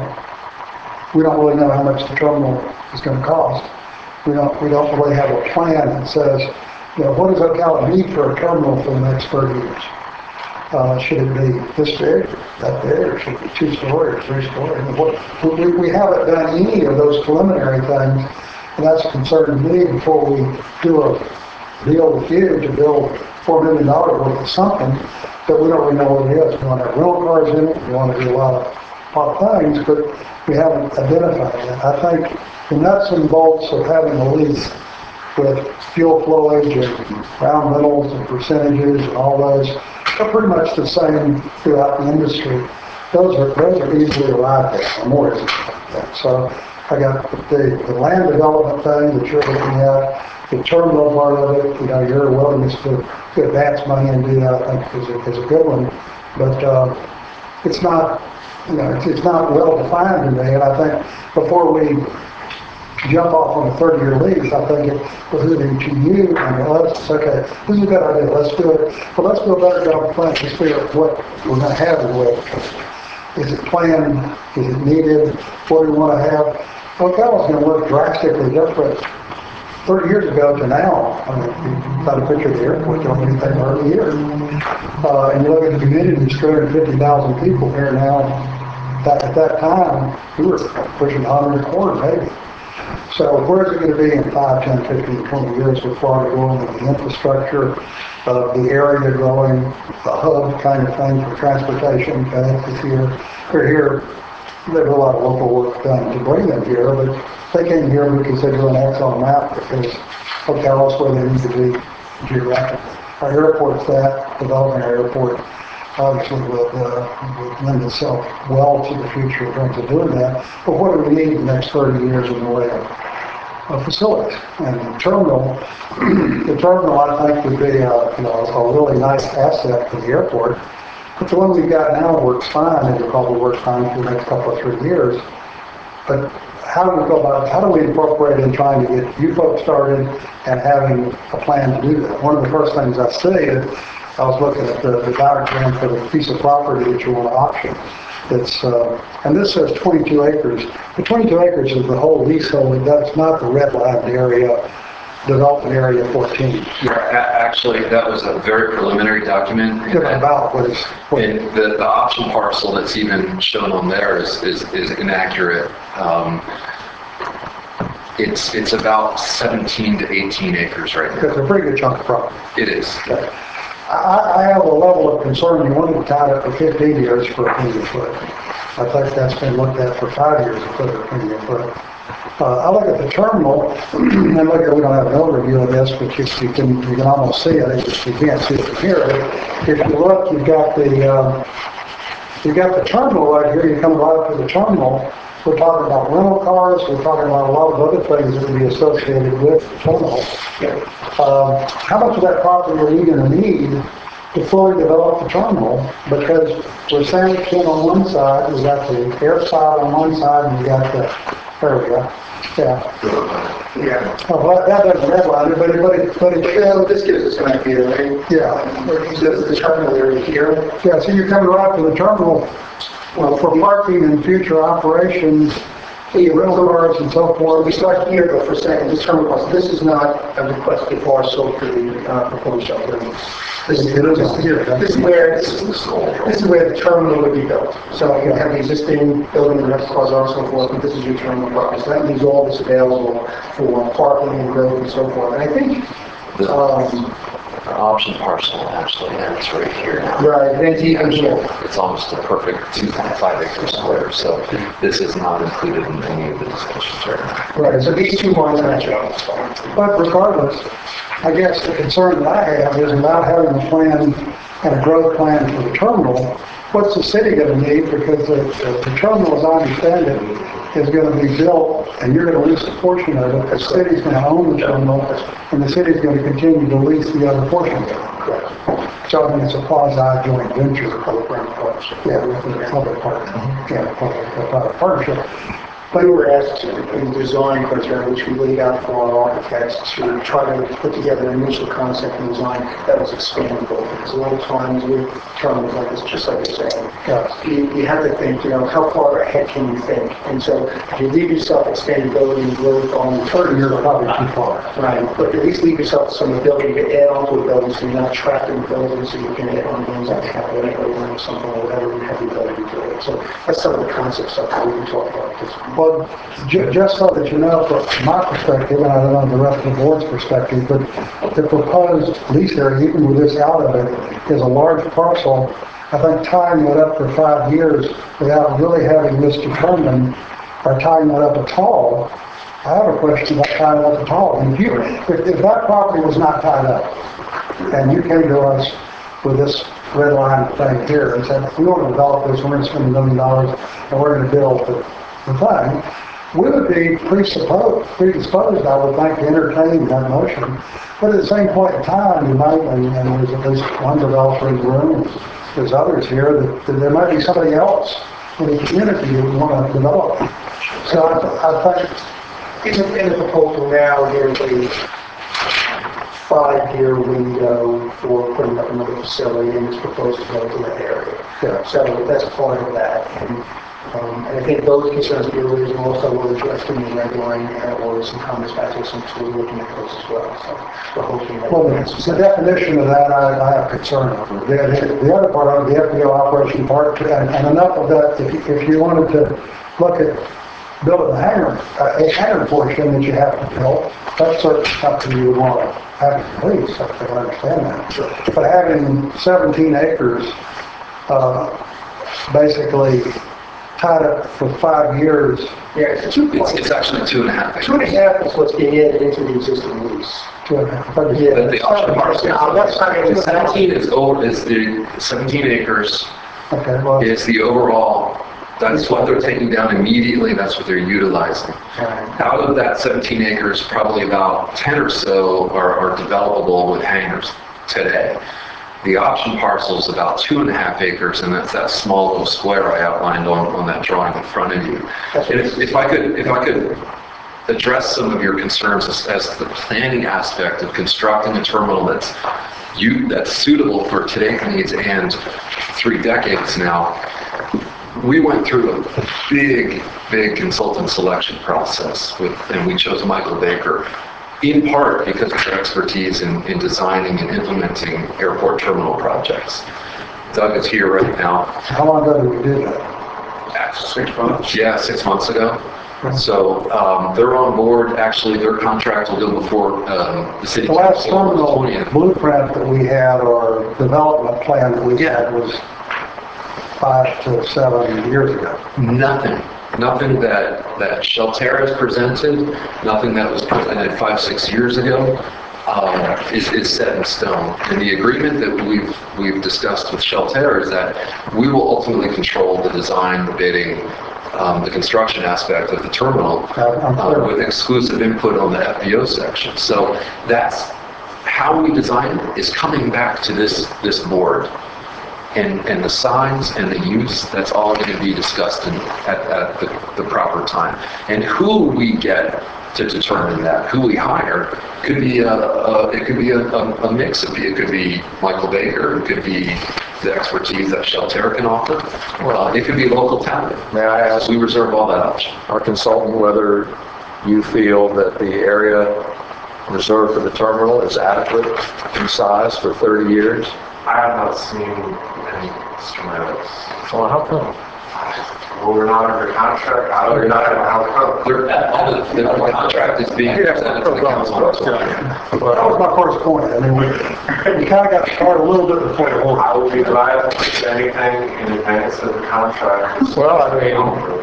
We don't really know how much the terminal is going to cost. We don't, we don't really have a plan that says, you know, what does Ocala need for a terminal for the next thirty years? Uh, should it be this big, that big, or should it be two-story or three-story? We, we haven't done any of those preliminary things, and that's a concern to me before we do a deal with you to build four million dollars worth of something that we don't really know what it is. We want to have rental cars in it, we want to do a lot of, lot of things, but we haven't identified that. I think the nuts and bolts of having a lease with fuel flowage and ground rentals and percentages and all those are pretty much the same throughout the industry. Those are those are easily arrived at, or more easily arrived at. So I got the, the land development thing that you're looking at, the terminal part of it, you know, your willingness to, to advance money and do that, I think is a, is a good one. But uh, it's not, you know, it's, it's not well defined to me, and I think before we jump off on a thirty-year lease, I think it behooves to you and to us to say, okay, this is a good idea, let's do it. But let's do a better job of planning. Let's figure out what we're going to have in the way of it. Is it planned? Is it needed? What do we want to have? Ocala's going to look drastically different thirty years ago to now. I mean, you try to picture the airport, don't do anything early here. Uh, and you look at the community, there's two hundred fifty thousand people here now. That, at that time, we were pushing one hundred and a quarter, maybe. So where's it going to be in five, ten, fifteen, twenty years with Florida growing, with the infrastructure, uh, the area growing, the hub kind of thing for transportation, connected here. They're here, there's a lot of local work done to bring them here, but they came here because they drew an X on a map because Ocala's where they need to be geographically. Our airport's that, developing our airport obviously would, uh, would lend itself well to the future in terms of doing that. But what do we need in the next thirty years in the way of of facilities. And the terminal, the terminal, I think, would be a, you know, a really nice asset for the airport. But the one we've got now works fine, and it probably works fine for the next couple of three years. But how do we go about, how do we incorporate in trying to get you folks started and having a plan to do that? One of the first things I see is, I was looking at the, the diagram for the piece of property that you want to option. It's, uh, and this says twenty-two acres. The twenty-two acres is the whole leasehold. That's not the redlined area, development area fourteen. Yeah, a- actually, that was a very preliminary document. Give it about what is, what And the, the option parcel that's even shown on there is, is, is inaccurate. Um, it's, it's about seventeen to eighteen acres right now. it's a pretty good chunk of property. It is. I, I have a level of concern. You wanted to tie it for fifteen years for a premium foot. I think that's been looked at for five years for a premium foot. Uh, I look at the terminal, and look at, we don't have an overview of this, but you, you can you can almost see it. You can't see it from here. But if you look, you've got the um, you've got the terminal right here. You come right up to the terminal. We're talking about rental cars. We're talking about a lot of other things that would be associated with the terminal. Um, how much of that property are we going to need to fully develop the terminal? Because we're sandwiched in on one side, we got the air side on one side, and we got the, there we go. Yeah. Yeah. Oh, well, that doesn't redline it, but it, but it, but it, Yeah, well, this gives us an idea, right? yeah. This is the terminal area here. Yeah, so you're coming right to the terminal, well, for parking and future operations, rental cars and so We forth. start here, but for saying this terminal parcel, this is not a requested parcel for the uh, proposed shelter. This is, It is here. this is where, this is, this is where the terminal would be built. So you have the existing building, the rental cars are and so forth, but this is your terminal property. So that leaves all this available for parking and growth and so forth. And I think, um, The option parcel actually ends right here now. right, and it's even here. It's almost a perfect two point five acre square, so this is not included in any of the discussions right now. Right, so these two lines match up. But regardless, I guess the concern that I have is without having a plan and a growth plan for the terminal, what's the city going to need? Because the, the terminal, as I understand it, is going to be built, and you're going to lease a portion of it. The city's going to own the terminal, and the city's going to continue to lease the other portion of it. So I mean, it's a quasi joint venture. Yeah, with the public partner. Yeah, public-private partnership. But we were asked to, in the design criteria, which we laid out for our architects, to try to put together an initial concept and design that was expandable. Because a lot of times with terminals like this, just like you're saying, you, you have to think, you know, how far ahead can you think? And so if you leave yourself expandability and growth on the terminal, You're probably too far. right, but at least leave yourself some ability to add on to a building so you're not trapped in the building, so you can add on things like capital or something or whatever you have the ability to do it. So that's some of the concept stuff that we can talk about this. Well, ju- just so that you know, from my perspective, and I don't know the rest of the board's perspective, but the proposed lease area, even with this out of it, is a large parcel. I think tying it up for five years without really having this determined, or tying it up at all, I have a question about tying it up at all. And if you, if, if that property was not tied up, and you came to us with this red line thing here and said, we want to develop this, we're going to spend a million dollars, and we're going to build the the thing, we would be presupposed, predisposed, I would think, to entertain that motion. But at the same point in time, you might, and, and there's at least one developer in the room, there's others here, that, that there might be somebody else in the community who would want to develop. So I, I think In the, in the proposal now, there's a five-year window for putting up another facility, and it's proposed to go to that area. Yeah. So that's part of that. And, um, and I think those concerns we raised also were addressed in the red line, and or some comments back to some, so we're looking at those as well. So we're hoping that. Well, the the definition of that, I, I have concern over. The, the other part of the F B O operation part, and, and enough of that, if, if you wanted to look at building a hangar, a hangar portion that you have to build, that's certainly something you would want to have in place, I think I understand that. But having seventeen acres, uh, basically tied up for five years. Yeah, it's two It's, it's actually two and a half Two and a acres. half is what's being added into the existing lease. to a- Yeah. But the option parcel, No, that's not gonna be seventeen is over, is the seventeen acres Okay, well, is the overall That's what they're taking down immediately, that's what they're utilizing. Out of that seventeen acres, probably about ten or so are, are developable with hangars today. The option parcel is about two and a half acres, and that's that small little square I outlined on, on that drawing in front of you. And if, if I could, if I could address some of your concerns as, as the planning aspect of constructing a terminal that's you, that's suitable for today's needs and three decades now. We went through a big, big consultant selection process with, and we chose Michael Baker, in part because of their expertise in, in designing and implementing airport terminal projects. Doug is here right now. How long ago did we do that? Six months? Yeah, six months ago. So um, they're on board. Actually, their contract will go before um, the city The last council on the terminal twentieth. blueprint that we had, or development plan that we had, was five to seven years ago. Nothing. Nothing that, that Shelterra has presented, nothing that was presented five, six years ago, um, is, is set in stone. And the agreement that we've, we've discussed with Shelterra is that we will ultimately control the design, the bidding, um, the construction aspect of the terminal, uh, with exclusive input on the F B O section. So that's how we design it is coming back to this, this board. And, and the signs and the use, that's all going to be discussed in, at, at the, the proper time. And who we get to determine that, who we hire, could be a, a it could be a, a, a mix of it. It could be Michael Baker, it could be the expertise that Shelterra can offer. Well, it could be local talent. May I ask, we reserve all that option. our consultant, whether you feel that the area reserved for the terminal is adequate in size for thirty years? I have not seen any schematics. Well, how come? Well, we're not under contract. I don't know how to come. They're, all the, the contract is being presented to the council. That was my first point. I mean, we, we kind of got started a little bit before the whole. I would be glad to see anything in advance of the contract. Well, I mean,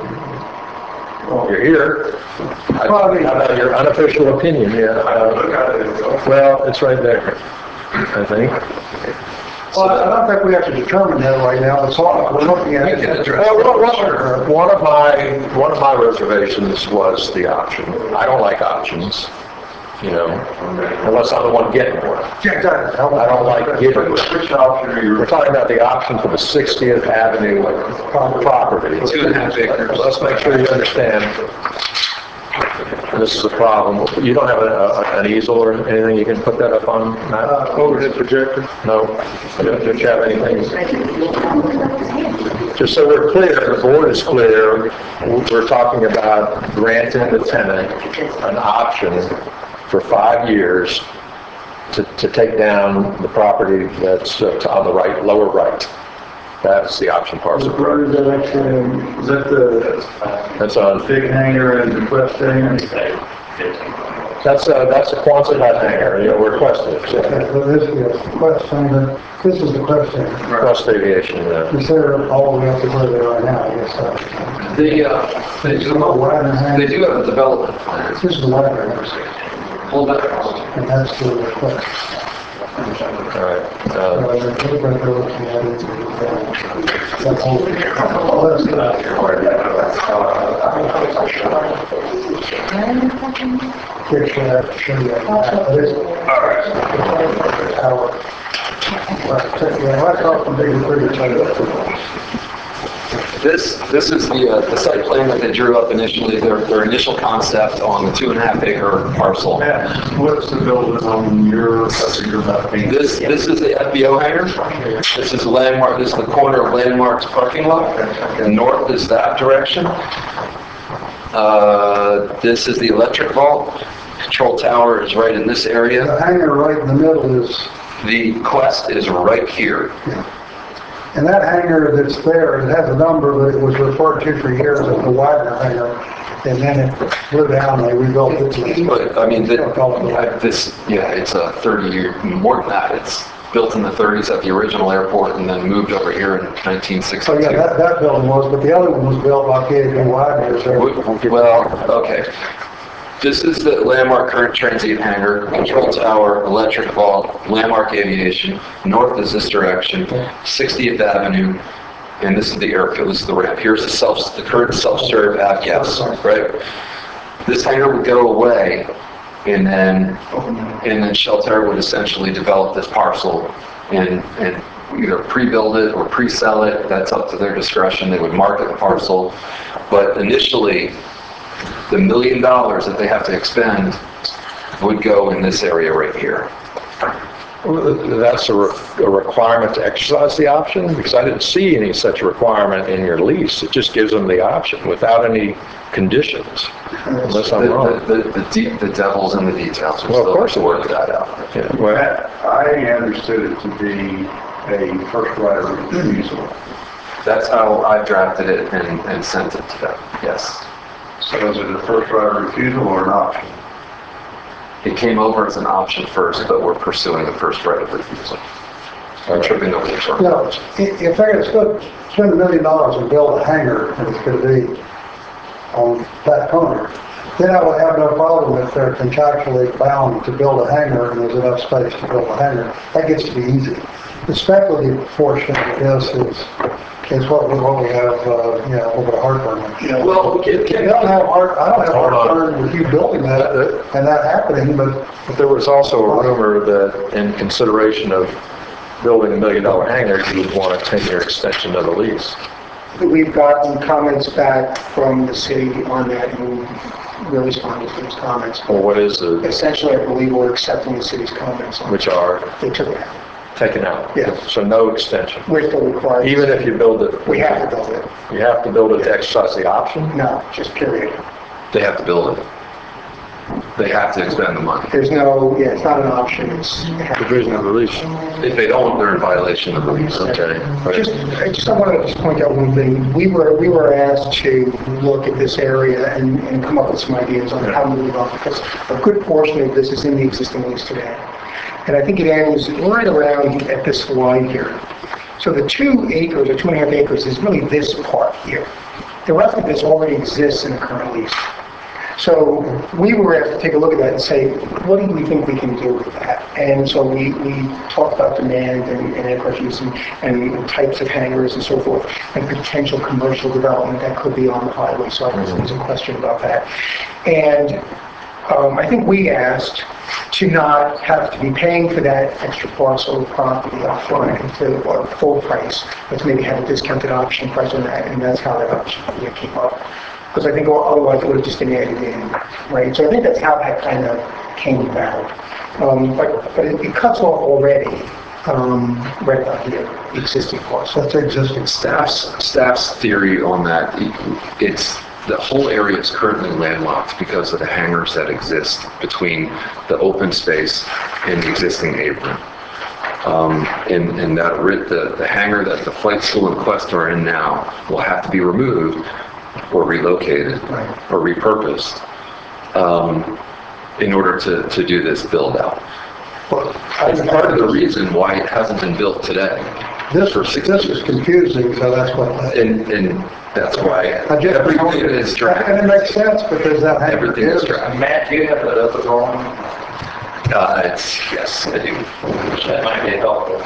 you're here. Well, I mean, How about your unofficial opinion? Yeah. Uh, Look at it. well, it's right there, I think. Well, I don't think we have to determine that right now. It's all, we're looking at You can it. address Well, one, one of my one of my reservations was the option. I don't like options, you know, unless I'm the one getting one. Yeah, exactly. I don't like giving. Which option are you? We're talking about the option for the sixtieth Avenue property. Two and a half acres. Let's make sure you understand. This is a problem. You don't have a, a, an easel or anything you can put that up on, Matt? Uh, overhead projector. No? Don't don't you have anything? Just so we're clear, the board is clear, we're talking about granting the tenant an option for five years to, to take down the property that's uh, on the right, lower right. That's the option parcel. Where is that actually? Is that the That's on, big hangar and the quest hangar? that's a, that's a Quonset hut hangar, you know, where Quest is. Yeah, yeah. so this is Quest Hangar. This is the Quest Hangar. Quest Aviation, yeah. Consider all the way up to where they are now, I guess. uh, They, uh, they do, they do have a development plan. This is the white hangar, Hold that. and that's the Quest. All right. Uh, Uh, the paper they're looking at is, uh, that whole- all that's, uh, picture that, show you that. But it's- Tower. Right, so, yeah, I thought the bigger, pretty tight. This, this is the, uh, the site plan that they drew up initially, their, their initial concept on the two and a half acre parcel. What's the building on your, that's your mapping? This, this is the F B O hangar. This is Landmark, this is the corner of Landmark's parking lot. North is that direction. Uh, this is the electric vault. Control tower is right in this area. The hangar right in the middle is, The Quest is right here. and that hangar that's there, it has a number, but it was referred to for years as the Wagner hangar. And then it blew down, they rebuilt it. But, I mean, the- I- this, yeah, it's a thirty year, more than that. It's built in the thirties at the original airport and then moved over here in nineteen So sixty-two. yeah, that, that building was, but the other one was built by K B Wagner. so- Well, okay. This is the Landmark current transient hangar, control tower, electric vault, Landmark Aviation. North is this direction, sixtieth Avenue. and this is the airfield, this is the ramp. Here's the self, the current self-serve Av gas, right? This hangar would go away, and then, and then Shelter would essentially develop this parcel and, and either pre-build it or pre-sell it. That's up to their discretion. They would market the parcel. But initially, the million dollars that they have to expend would go in this area right here. That's a, re- a requirement to exercise the option? Because I didn't see any such requirement in your lease. It just gives them the option without any conditions, unless I'm wrong. The, the, the, de- the devil's in the details. We Well, of still course have to it work is. that out. Yeah, well, I understood it to be a first right of refusal. That's how I drafted it and, and sent it to them, yes. So is it a first right of refusal or an option? It came over as an option first, but we're pursuing the first right of refusal. I'm tripping over the short. You know, if if they're gonna spend, spend a million dollars and build a hangar, and it's gonna be on that corner, then I would have no problem if they're contractually bound to build a hangar and there's enough space to build a hangar. That gets to be easy. The speculative portion of this is, is what we, what we have, uh, you know, a little bit of heartburn with. you know, well, can, I don't have heart, I don't have Hold on. heartburn with you building that and that happening, but But there was also a rumor that in consideration of building a million dollar hangar, you would want a ten-year extension of the lease. We've gotten comments back from the city on that, and we're responding to those comments. Well, what is the, Essentially, I believe we're accepting the city's comments on which are They took it out. taken out? Yeah. So no extension. We're still required. Even if you build it, We have to build it. you have to build it to exercise the option? No, just period. They have to build it. They have to expend the money. There's no, yeah, it's not an option, it's. Provision of the lease. If they don't, they're in violation of the lease. Okay. Just, I just I want to just point out one thing. We were, we were asked to look at this area and, and come up with some ideas on how to move on, because a good portion of this is in the existing lease today. And I think it ends right around at this line here. So the two acres or two and a half acres is really this part here. The rest of this already exists in the current lease. So we were asked to take a look at that and say, what do we think we can do with that? And so we, we talked about demand and, and aircraft use and, and types of hangars and so forth, and potential commercial development that could be on the highway. So I guess there was a question about that. And um, I think we asked to not have to be paying for that extra parcel of property up front and to uh, full price, but to maybe have a discounted option price on that, and that's how that option you know, came up. Because I think otherwise it would have just been added in, right? So I think that's how that kind of came about. Um, but but it, it cuts off already, um, right about here, the existing parcel. that's existing. Staff's, staff's theory on that, it's, the whole area is currently landlocked because of the hangars that exist between the open space and the existing apron. Um, and, and that the, the hangar that the flight school and Quest are in now will have to be removed or relocated or repurposed um, in order to, to do this build out. Well, It's part of the reason why it hasn't been built today. This, For this six is years. confusing, so that's what. And, and that's why I just- everything is And it drafted. makes sense because that hangar Everything is is. drafted. Matt, do you have that other drawing? Uh, it's, yes, I do. That might be helpful.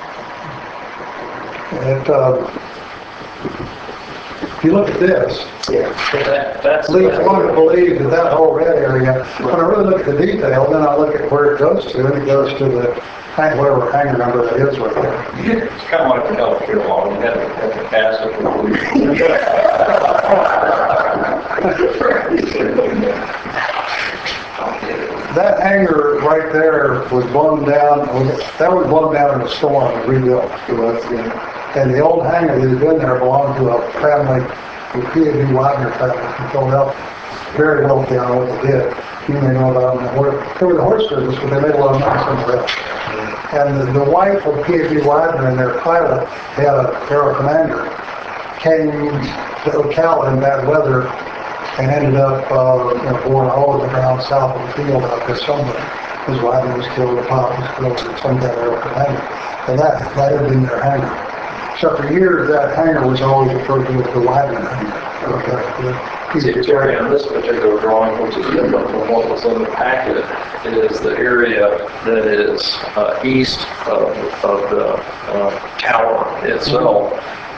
It, uh, if you look at this, Yeah. That, that's. leads one to believe that that whole red area, when I really look at the detail, then I look at where it goes to, and it goes to the, hang- whatever hangar number that is right there. It's kind of like the healthcare law, you have to, have to pass it. That hangar right there was blown down, that was blown down in a storm and rebuilt. And the old hangar that had been there belonged to a family, the P A B Wagner family from Philadelphia. Very wealthy on what they did. You may know about them. They were they were the horse business, but they made a lot of money somewhere else. And the, the wife of P A B Wagner and their pilot, they had a Aero Commander, came to Ocala in bad weather and ended up, uh, you know, boring a hole in the ground south of the field out there somewhere. His Wagner was killed, the pilot was killed, some kind of Aero Commander. And that, that had been their hangar. So for years, that hangar was always referred to as the Wagner hangar. Okay. Terry, on this particular drawing, which is different from what was in the packet, it is the area that is uh, east of, of the uh, tower itself.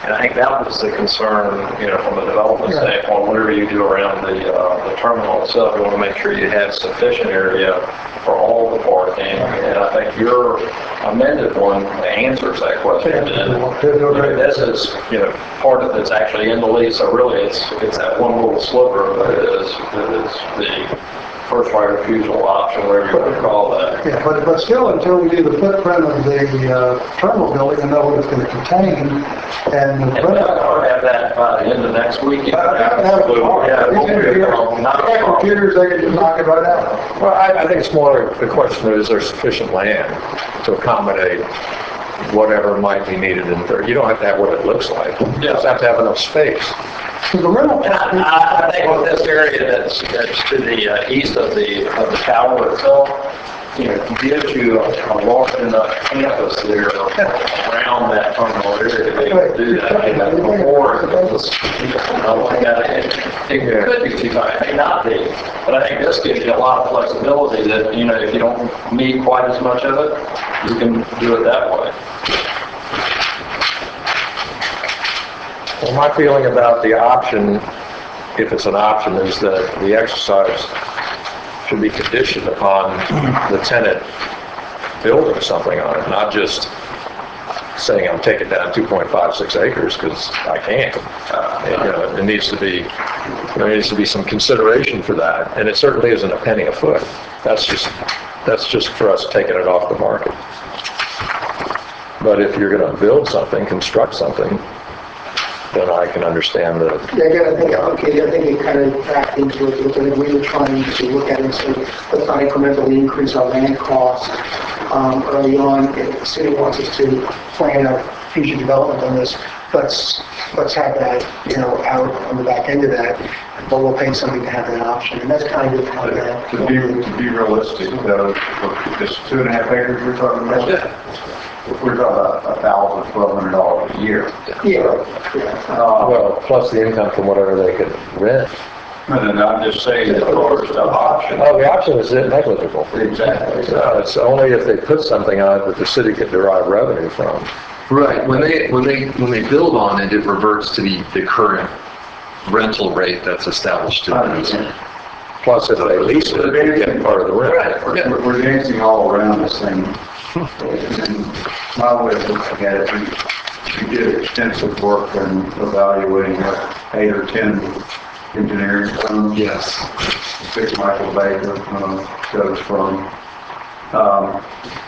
And I think that was the concern, you know, from a development standpoint, whatever you do around the, uh, the terminal itself, you want to make sure you have sufficient area for all the parking. And I think your amended one answers that question. And you know, this is, you know, part of it's actually in the lease, so really it's, it's that one little sliver that is, that is the first right of refusal option, whatever you want to call that. Yeah, but, but still, until we do the footprint of the uh, terminal building and know what it's going to contain, and the And we'll have that by the end of next week. Absolutely. Yeah, we'll be here. Not a problem. Computers, they can just knock it right out. Well, I, I think it's more the question of, is there sufficient land to accommodate whatever might be needed in there? You don't have to have what it looks like. You just have to have enough space. So the rental And I, I think with this area that's, that's to the uh, east of the, of the tower itself, you know, gives you a, a large enough campus there around that terminal area to be able to do that. And that before, it was, you know, like that, it, it could be too tight, it may not be. But I think this gives you a lot of flexibility that, you know, if you don't need quite as much of it, you can do it that way. Well, my feeling about the option, if it's an option, is that the exercise should be conditioned upon the tenant building something on it, not just saying I'm taking down two point five six acres because I can't. Uh, you know, it needs to be, there needs to be some consideration for that, and it certainly isn't a penny a foot. That's just, that's just for us taking it off the market. But if you're going to build something, construct something, then I can understand the. Yeah, again, I think, okay, I think it kind of backed into it, but I think we were trying to look at it and say, let's not incrementally increase our land costs um, early on. If the city wants us to plan our future development on this, let's, let's have that, you know, out on the back end of that, but we'll pay something to have that option, and that's kind of how that. To be, to be realistic, though, this two and a half acres we're talking about, we're talking about a thousand, twelve hundred dollars a year. Yeah. yeah. Uh, Well, plus the income from whatever they could rent. And I'm just saying that for the option. Oh, the option is negligible. Exactly. No, it's only if they put something on it that the city could derive revenue from. Right, when they, when they, when they build on it, it reverts to the, the current rental rate that's established to the user. Plus, if they lease it, they get part of the rent. Right. We're, we're dancing all around this thing. And my way of looking at it, we, we did extensive work in evaluating what eight or ten engineering firms. Yes. Six Michael Baker uh, goes from. Um,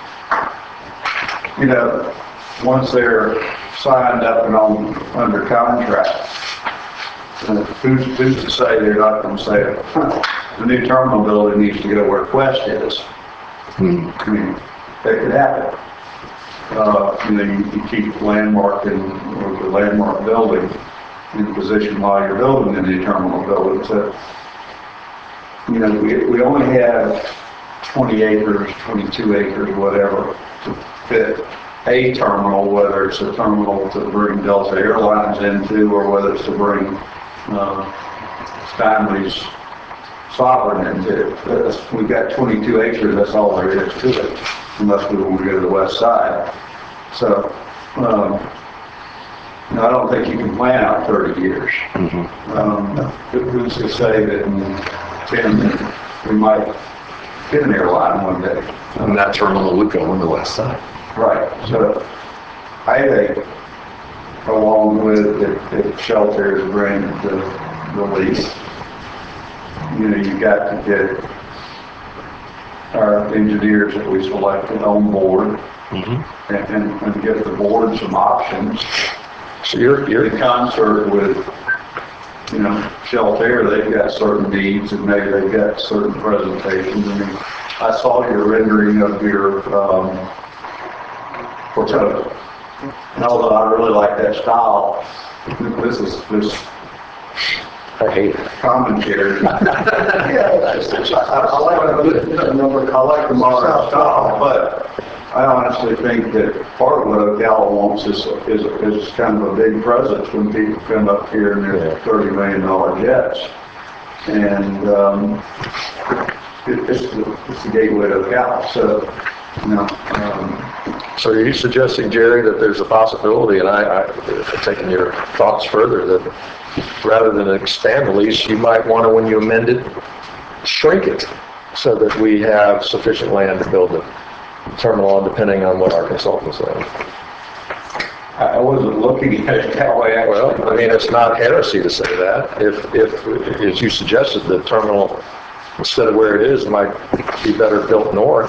you know, once they're signed up and on under contract, uh, who's, who's to say they're not going to say, huh, the new terminal building needs to go where Quest is? Hmm. I mean, that could happen. Uh, you know, you, you keep landmark and, or the landmark building in position while you're building the new terminal building. So, you know, we, we only have twenty acres, twenty-two acres, whatever, to fit a terminal, whether it's a terminal to bring Delta Airlines into or whether it's to bring uh, Stanley's Sovereign into. That's, we've got twenty-two acres, that's all there is to it, unless we want to go to the west side. So, um, you know, I don't think you can plan out thirty years. Mm-hmm. um, who's to say that in ten, we might get an airline one day? And that terminal would go on the west side. Right. So I think, along with the, the shelters bring the, the lease, you know, you've got to get our engineers that we selected on board, mm-hmm. and, and, and give the board some options. So you're, you're in concert with, you know, Shelter, they've got certain needs and maybe they've got certain presentations. I mean, I saw your rendering of your um, proposal. And although I really like that style, this is this I hate it. commentary. Yeah, it's just- I I like the number, I like the modern style, but I honestly think that part of what Ocala wants is, is, is kind of a big presence when people come up here in their thirty million dollar jets. And, um, it, it's, the, it's the gateway to Ocala, so, you know, um, So are you suggesting, Jerry, that there's a possibility, and I, I, taking your thoughts further, that rather than expand the lease, you might want to, when you amend it, shrink it so that we have sufficient land to build the terminal on, depending on what our consultants say? I wasn't looking at it that way, actually. Well, I mean, it's not heresy to say that. If, if, as you suggested, the terminal, instead of where it is, might be better built north,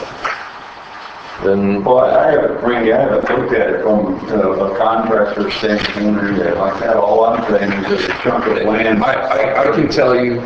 then... Well, I haven't, Randy, I haven't looked at it from uh, a contractor standpoint or anything like that. All I'm saying is there's a chunk of land. I, I, I can tell you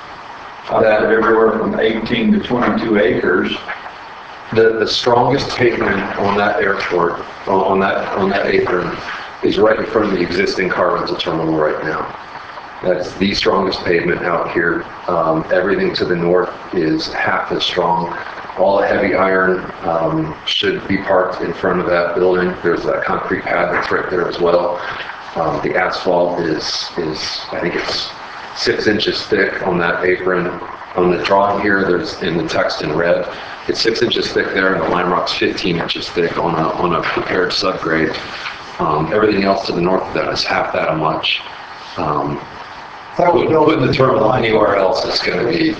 that everywhere from eighteen to twenty-two acres. the, the strongest pavement on that airport, on, on that, on that apron, is right in front of the existing car rental terminal right now. That's the strongest pavement out here. Um, everything to the north is half as strong. All the heavy iron um, should be parked in front of that building. There's that concrete pad that's right there as well. Um, the asphalt is, is, I think it's six inches thick on that apron. On the drawing here, there's in the text in red, it's six inches thick there, and the lime rock's fifteen inches thick on a, on a prepared subgrade. Um, everything else to the north of that is half that much. Um, That was built- Putting the terminal anywhere else is going to be,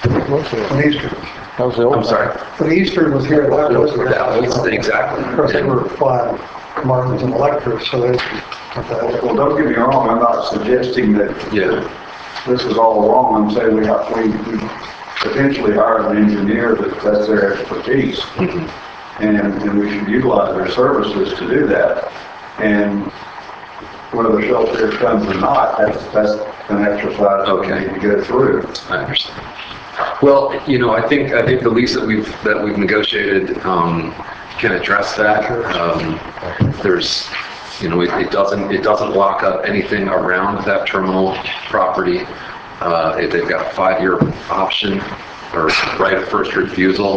An Eastern. That was the old... I'm sorry. But Eastern was here, that was... That was exactly. Of course, they were flying Martins and Electras, so they... Well, don't get me wrong, I'm not suggesting that Yeah. this is all wrong. I'm saying we have, we, we potentially hire an engineer that that's their expertise. Mm-hmm. And, and we should utilize their services to do that. And whether shelter comes or not, that's, that's an exercise that we Okay. need to go through. I understand. Well, you know, I think, I think the lease that we've, that we've negotiated, um, can address that. Um, there's, you know, it, it doesn't, it doesn't lock up anything around that terminal property. Uh, if they've got a five-year option or right of first refusal.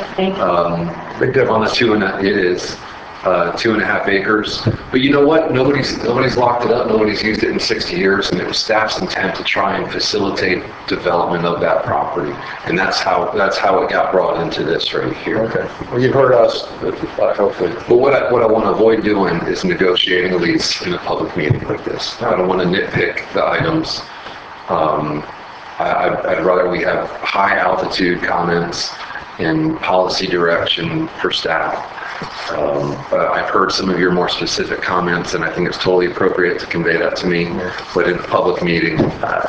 Um, Big difference. on the two and a, it is, uh, two and a half acres. But you know what? Nobody's, nobody's locked it up. Nobody's used it in sixty years, and it was staff's intent to try and facilitate development of that property. And that's how, that's how it got brought into this right here. Okay. Well, you've heard us, uh, hopefully. But what I, what I want to avoid doing is negotiating a lease in a public meeting like this. I don't want to nitpick the items. Um, I, I'd I'd rather we have high altitude comments and policy direction for staff. Um, but I've heard some of your more specific comments, and I think it's totally appropriate to convey that to me. But in a public meeting,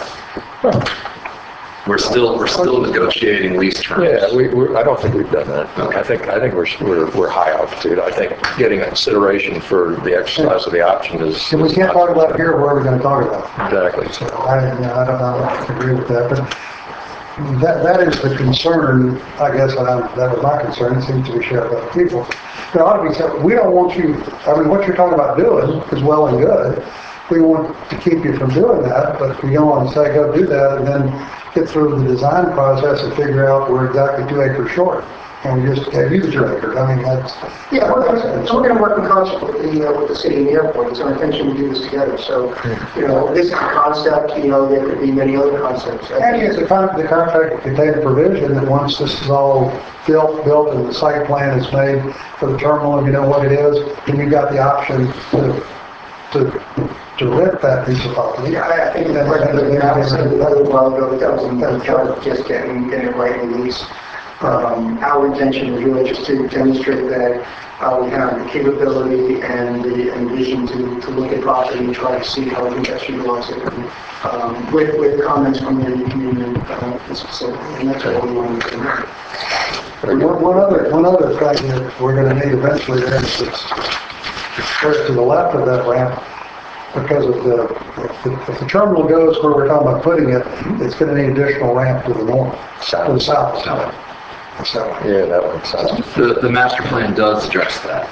uh, we're still we're still negotiating lease terms. Yeah, we, we, I don't think we've done that. I think, I think we're, we're, we're high altitude. I think getting consideration for the exercise of the option is... If we can't talk about it here, what are we going to talk about? Exactly. So, I, you know, I don't know, I agree with that, but that, that is the concern, I guess, that I'm, that was my concern, it seems to be shared by other people. There ought to be something, we don't want you, I mean, what you're talking about doing is well and good. We want to keep you from doing that, but we don't want to say, go do that, and then get through the design process and figure out we're exactly two acres short. And we just gave you the two acres, I mean, that's... Yeah, we're gonna, we're gonna work in concert with the, uh, with the city and the airport. It's our intention to do this together. So, you know, this is a concept, you know, there could be many other concepts. And it's the con, the contract contains a provision that once this is all built, built and the site plan is made for the terminal, you know what it is, then you've got the option to, to, to rent that piece of property. Yeah, I I think that, like, I said a little while ago, that was, that was kind of just getting, getting it right in the lease. Um, our intention is really just to demonstrate that, uh, we have the capability and the, and vision to, to look at property and try to see how we can best utilize it. And, um, with, with comments from the union, uh, specifically, and that's what we want to do. One, one other, one other thing that we're gonna need eventually there is it's first to the left of that ramp, because of the, if the, if the terminal goes where we're talking about putting it, it's gonna need additional ramp to the north, to the south. South. So, yeah, that makes sense. The, the master plan does address that.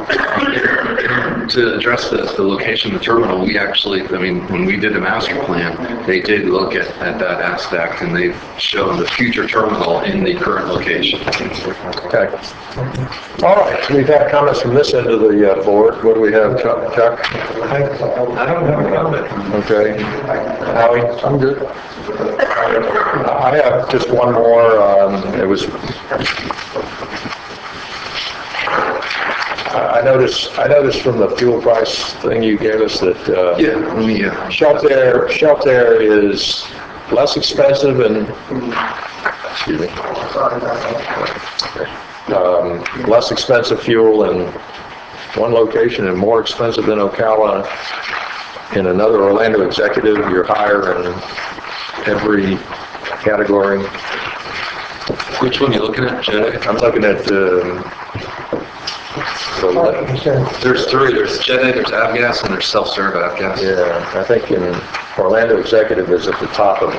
To address the, the location of the terminal, we actually, I mean, when we did the master plan, they did look at, at that aspect, and they've shown the future terminal in the current location. Okay. All right, so we've had comments from this end of the uh, board. What do we have, Chuck? Chuck? I don't have a comment. Okay. Howie? I'm good. I have just one more. Um, it was I noticed, I noticed from the fuel price thing you gave us that, uh, Yeah, let me, uh, Shelter, Shelter is less expensive and, excuse me, um, less expensive fuel in one location and more expensive than Ocala. In another Orlando Executive, you're higher in every category. which one are you looking at, Jed? I'm looking at, um, the, There's three, there's Jet A, there's Avgas, and there's self-serve Avgas. yeah, I think in Orlando Executive is at the top of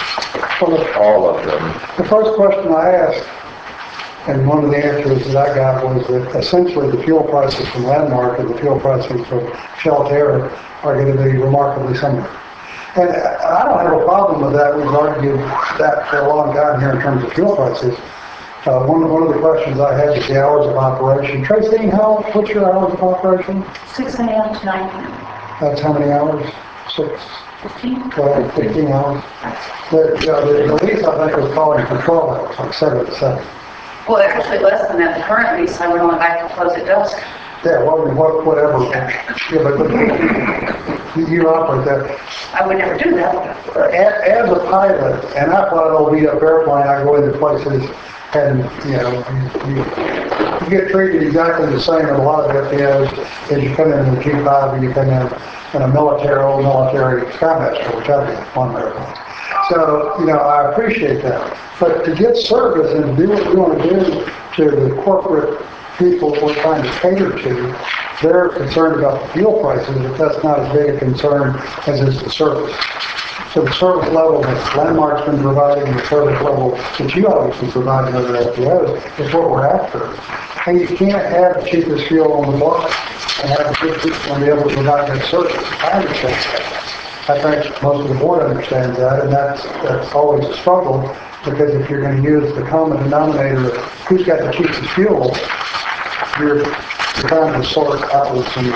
all of them. The first question I asked, and one of the answers that I got was that essentially the fuel prices from Landmark and the fuel prices from Shelter are going to be remarkably similar. And I don't have a problem with that. We've argued that for a long time here in terms of fuel prices. Uh, one, one of the questions I had was the hours of operation. Tracy, how, what's your hours of operation? six a m to nine p m That's how many hours? Six, fifteen. twelve, fifteen hours? The, you know, the, the lease, I think, was calling control hours, like seven to seven. Well, actually less than that. The current lease, I would only like to close at dusk. Yeah, well, what, whatever. Yeah, but the, you operate that. I would never do that. As, as a pilot, and I fly an old beat-up airplane, I go into places and, you know, you, you get treated exactly the same in a lot of F B Os as you come in in the G five or you come in in a military, old military Skymaster, which I did on airplane. So, you know, I appreciate that. But to get service and do what we want to do to the corporate people we're trying to cater to, they're concerned about the fuel prices, but that's not as big a concern as is the service. So the service level that Landmark's been providing, the service level that you always been providing over at F B Os is what we're after. And you can't have the cheapest fuel on the block and have the good people and be able to provide that service. I understand that. I think most of the board understands that, and that's, that's always a struggle, because if you're going to use the common denominator of who's got the cheapest fuel, you're trying to sort apples and,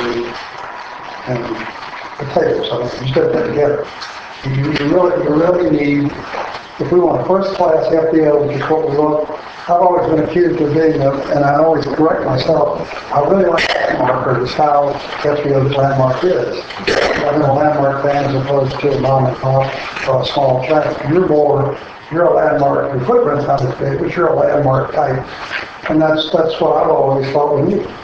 and potatoes, so you put that together. You, you really, you really need, if we want a first-class F B O, which is what we want. I've always been accused of being, a, and I always correct myself, I really like Landmark, or the style F B O that Landmark is. I'm a Landmark fan as opposed to a mom and pop or a small chain. You're more, you're a Landmark, your footprint's not as big, but you're a Landmark type. And that's, that's what I've always thought we need.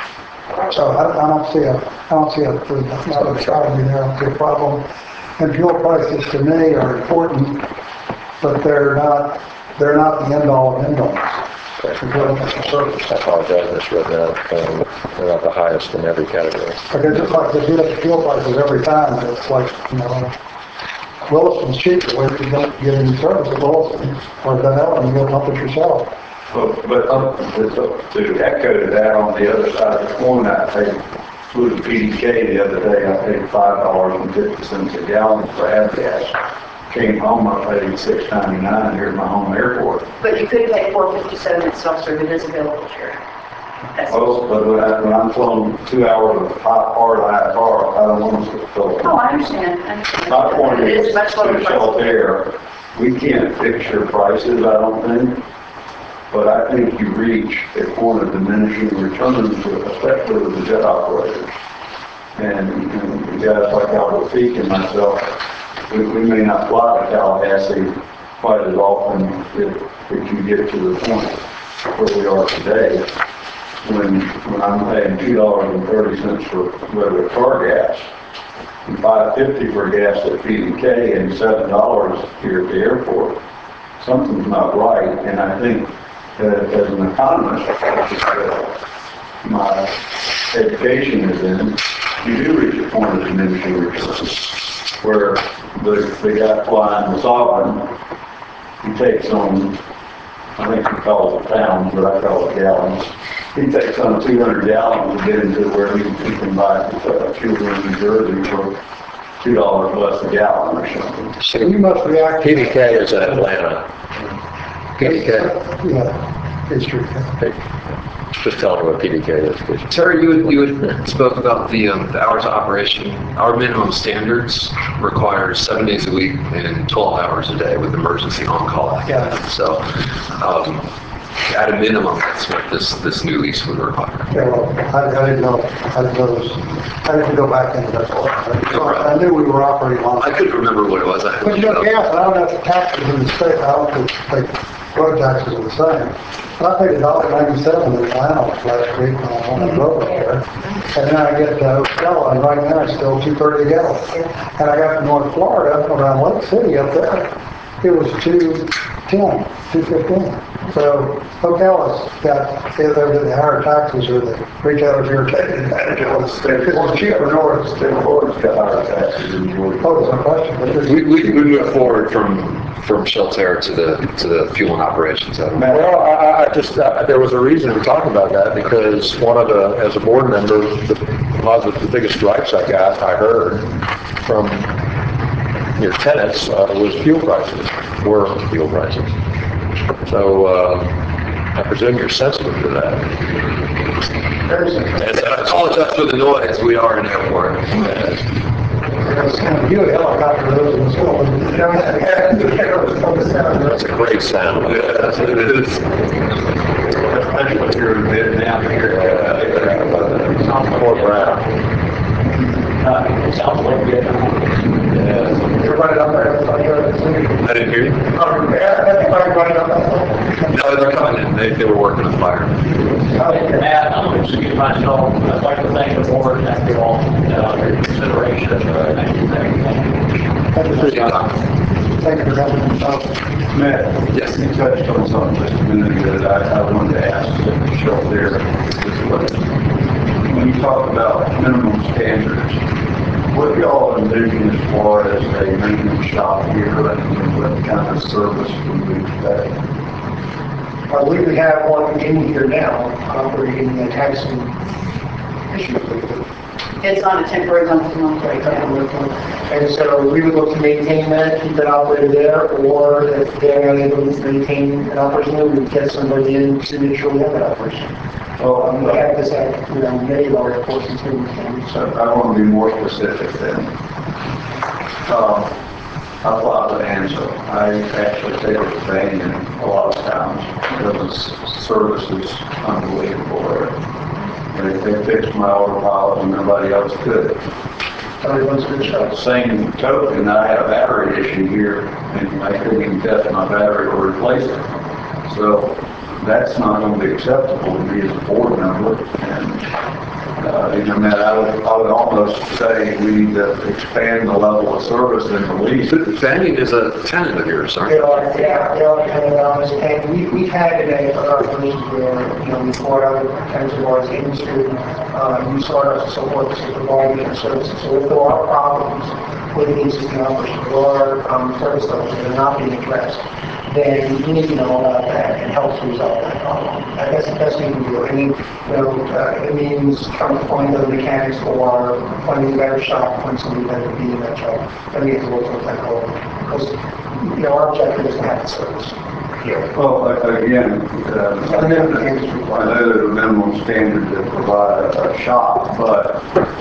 So I, I don't see a, I don't see a, there's not a strategy there, I don't see a problem. And fuel prices to me are important, but they're not, they're not the end all and end all. I apologize, Mister Redmond. Um, they're not the highest in every category. Because just like they do the fuel prices every time, it's like, you know, Williston's cheaper, where you don't get any service at Williston, or Donnell, and you go pump it yourself. But, but um, to to echo that, on the other side of the coin, I paid, flew to P D K the other day, I paid five dollars and fifty cents a gallon for avgas. Came home, I paid six ninety-nine here at my home airport. But you could pay four fifty-seven at self-serve. It is available here. That's Well, but when, I, when I'm flowing two hours of hot hard I F R, I don't want to fill it. Oh, I understand. I understand. My point It is, is much lower to price. Shelter, we can't fix your prices, I don't think. But I think you reach a point of diminishing returns, with, especially with the jet operators. And, and guys like Albert Peak and myself, we, we may not fly to Tallahassee quite as often if, if you get to the point where we are today. When, when I'm paying two dollars and thirty cents for regular car gas, and five fifty for gas at P D K, and seven dollars here at the airport, something's not right. And I think that as an economist, uh, my education is in, you do reach a point of diminishing returns, where the, the guy flying the Sovereign, he takes on, I think he calls it pounds, but I call it gallons. He takes on two hundred gallons to get into where he, he can buy uh, fuel in New Jersey for two dollars less a gallon or something. So you must react. P D K is in Atlanta. P D K. Yeah, it's true. Just telling you what P D K is. Please. Sir, you had, you had spoke about the, um, the hours of operation. Our minimum standards require seven days a week and twelve hours a day with emergency on-call. Yeah. So, um, At a minimum, that's what this, this new lease would require. Yeah, well, I, I didn't know, I didn't know, this- I didn't go back into that. I knew we were operating on. I couldn't remember what it was. I had But you know, gas, I don't know if the taxes in the state, I don't think, think road taxes are the same. But I paid a dollar ninety-seven in my house last week on the road up there. And then I get to Ocala, and right now it's still two thirty a gallon. And I got to North Florida, around Lake City up there, it was two ten, two fifteen. So Ocala's got, either the higher taxes or the retailers here are taking advantage of it. Because it's cheaper north. State board's got higher taxes than Georgia. Oh, there's no question. But there's- We, we, we moved forward from, from Shelter to the, to the fuel and operations. I don't know. Well, I, I just, uh, there was a reason to talk about that, because one of the, as a board member, the, one of the biggest gripes I got, I heard from your tenants, uh, was fuel prices, were fuel prices. So, uh, I presume you're sensitive to that. And so I apologize for the noise. We are in an airport. It's kind of you, helicopter those in the school. That's a great sound. Yes, it is. Especially if you're a bit down here. Fort Brown. Uh, it sounds like it. Everybody up there, everybody up I didn't hear you. there. Everybody up there. No, they're coming in. They, they were working on fire. Matt, I'm going to excuse myself. I'd like to thank the board and thank you all uh, for your consideration. Thank you, thank you, thank you. Thank you for your Thank you for coming. Uh, Matt, Yes. you touched on something just a minute ago that I, I wanted to ask Michelle there. When you talk about minimum standards, what y'all envision as far as a maintenance shop here and what kind of service would we expect? Uh, we would have one in here now, operating and has some issues with it. It's on a temporary month-to-month right now. And so we would look to maintain that, keep that operator there, or if they're unable to maintain an operation, we would get somebody in to make sure we have that operation. Oh, Um, we have this at, you know, many of our airports in Sweden. So I want to be more specific then. Um, I fly the Ansel. I actually take it to Bangor a lot of times because the service is unbelievable there. They, they fixed my autopilot when nobody else could. Everyone's good At the shots. same token, I had a battery issue here and I couldn't even test my battery or replace it. So that's not going to be acceptable to me as a board member. And, uh, you know, Matt, I would, I would almost say we need to expand the level of service in the lease. Banning is a tenant of yours, aren't They you? are, yeah, they are kind of honest, and we, we've had it at our operations where, you know, we brought other kinds of ours into, uh, new startups and so forth to provide different services. So if there are problems with the existing operation, there are, um, service levels that are not being addressed, then we need to know about that and help to resolve that problem. And that's the best thing we can do. I mean, you know, uh, it means trying to find other mechanics or finding a better shop, find somebody that would be in that shop. And we have to work with that goal. Because, you know, our objective is to have the service. Well, again, uh, I know there's a minimum standard to provide a, a shop, but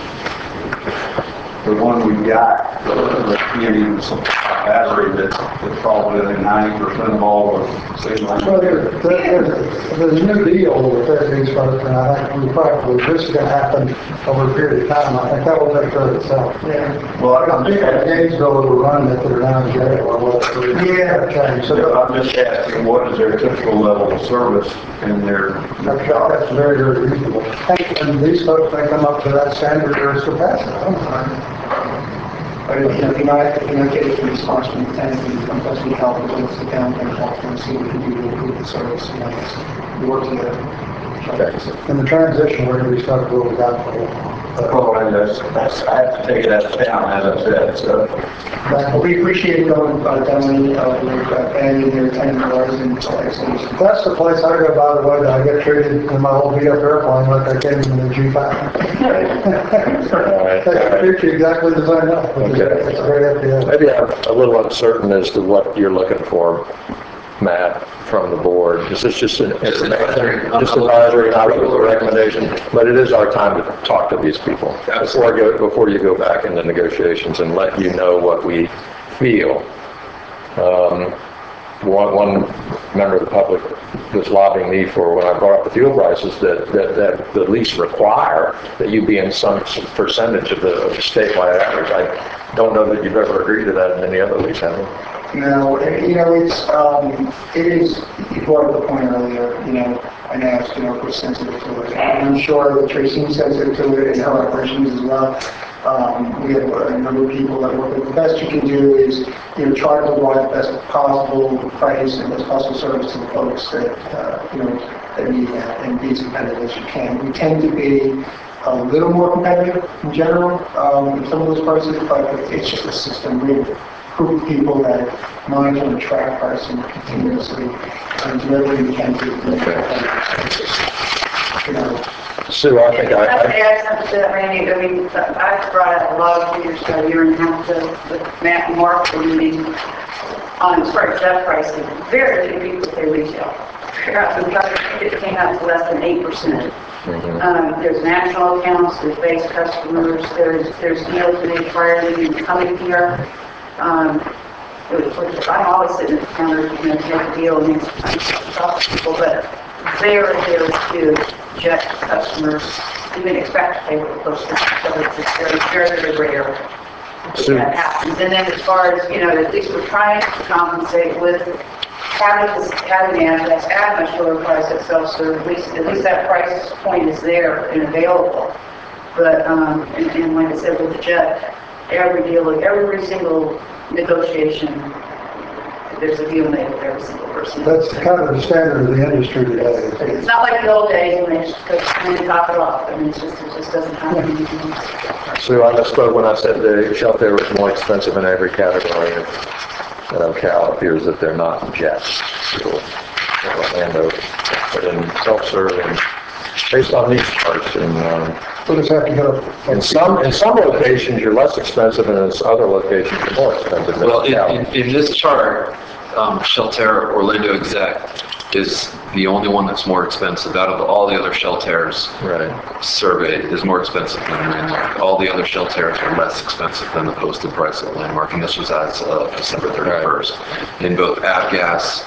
the one we got, uh, can't even supply a battery that's, that's probably ninety percent of all the signal. Well, there, there- there's, there's a new deal with that these folks, and I think we probably, this is gonna happen over a period of time. I think that will take care of itself. Yeah. Well, I I'm think just the asking, Gainesville that were running it, that are now in jail or whatever. Yeah. Changed. So so I'm just asking, what is their typical level of service in their, their that's, shop? that's very, very reasonable. And these folks, they come up to that standard or surpass it. I don't know. But, you know, you know, I, you know, get it from the response from the tenants, and sometimes we help, and we'll sit down and help them see what we can do to improve the service, you know, it's- we work together. In the transition, we're gonna be stuck with what we got for a while. Oh, and that's, that's, I have to take it out of town, as I said, so. But we appreciate going, uh, down, uh, with, uh, Banning, their tenant cars and Salt Lake City. That's the place I go, by the way, that I get treated in my old beat up airplane like I came in the G five. They treat you exactly the same way. Okay. It's a great idea. Maybe I'm a little uncertain as to what you're looking for, Matt, from the board. Is this just an Just advisory. information, just advisory, not a recommendation? But it is our time to talk to these people before, go, before you go back into negotiations and let you know what we feel. Um, one, one member of the public was lobbying me for when I brought up the fuel prices, that, that, that the lease require that you be in some percentage of the, of the statewide average. I don't know that you've ever agreed to that in any other lease, have you? No, it- you know, it's, um, it is, you brought up the point earlier, you know, and asked, you know, if we're sensitive to it. And I'm sure that Tracy's sensitive to it and her operations as well. Um, we have a number of people that work with. The best you can do is, you know, try to provide the best possible price and best possible service to the folks that, uh, you know, that need that and be as competitive as you can. We tend to be a little more competitive in general, um, in some of those prices, but it's just a system. We have a group of people that monitor and track pricing continuously and do everything we can to be competitive. You know, Sue, I think I, I have to I, add something to that, Randy. I mean, I brought out a lot of figures about a year and a half to the Matt and Mark were meeting on as far as jet pricing. Very few people pay retail. It came out to less than eight percent. Um, there's national accounts, there's base customers, there's there's deals made prior to you coming here. Um, I'm always sitting at the counter, you know, to make a deal and talk to people, but very, very few jet customers even expect to pay for the postage. So it's it's very, very, very rare that that happens. And then as far as, you know, at least we're trying to compensate with having this, having Amex at a much lower price at self-serve, at least, at least that price point is there and available. But, um, and, and like I said, with the jet, every deal, every single negotiation, there's a deal made with every single person. That's kind of the standard of the industry today. It's not like the old days when they just go when they top it off. I mean, it's just, it just doesn't happen anymore. Sue, I misspoke when I said the shelter was more expensive in every category of uh, Cal. It appears that they're not jets. Orlando, but in self-serve and based on these charts, and um, We'll just have to get a... in some in some locations you're less expensive, and in other locations you're more expensive. than Well, Cal. in, in, in this chart, um, Shelterra Orlando Exec is the only one that's more expensive. Out of all the other Shelterras right. surveyed is more expensive than Landmark. All the other Shelterras are less expensive than the posted price at Landmark, and this was as of December thirty-first. In both Avgas,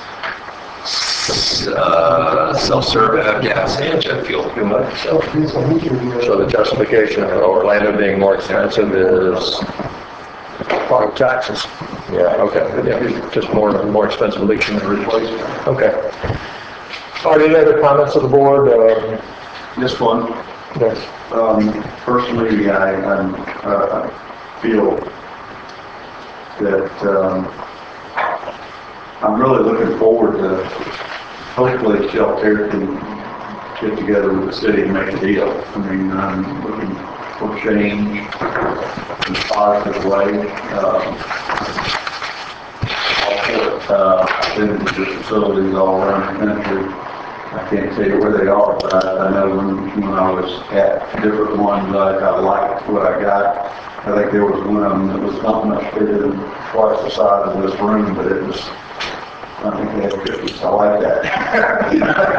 uh, self-serve Avgas, and jet fuel. So, so the justification of Orlando being more expensive is part of taxes. Yeah. Okay. Yeah. Just more more expensive leasing and replacement. Okay. All right. Any other comments of the board? Uh, Just one. yes. Um, personally, I, I'm, uh, feel that, um, I'm really looking forward to, hopefully Shelter can get together with the city and make a deal. I mean, I'm looking for change in a positive way. Um, uh, I've been to the facilities all around the country. I can't tell you where they are, but I, I know when, when I was at different ones, I, I liked what I got. I think there was one of them that was not much bigger than twice the size of this room, but it was, I think they had Christmas. I like that.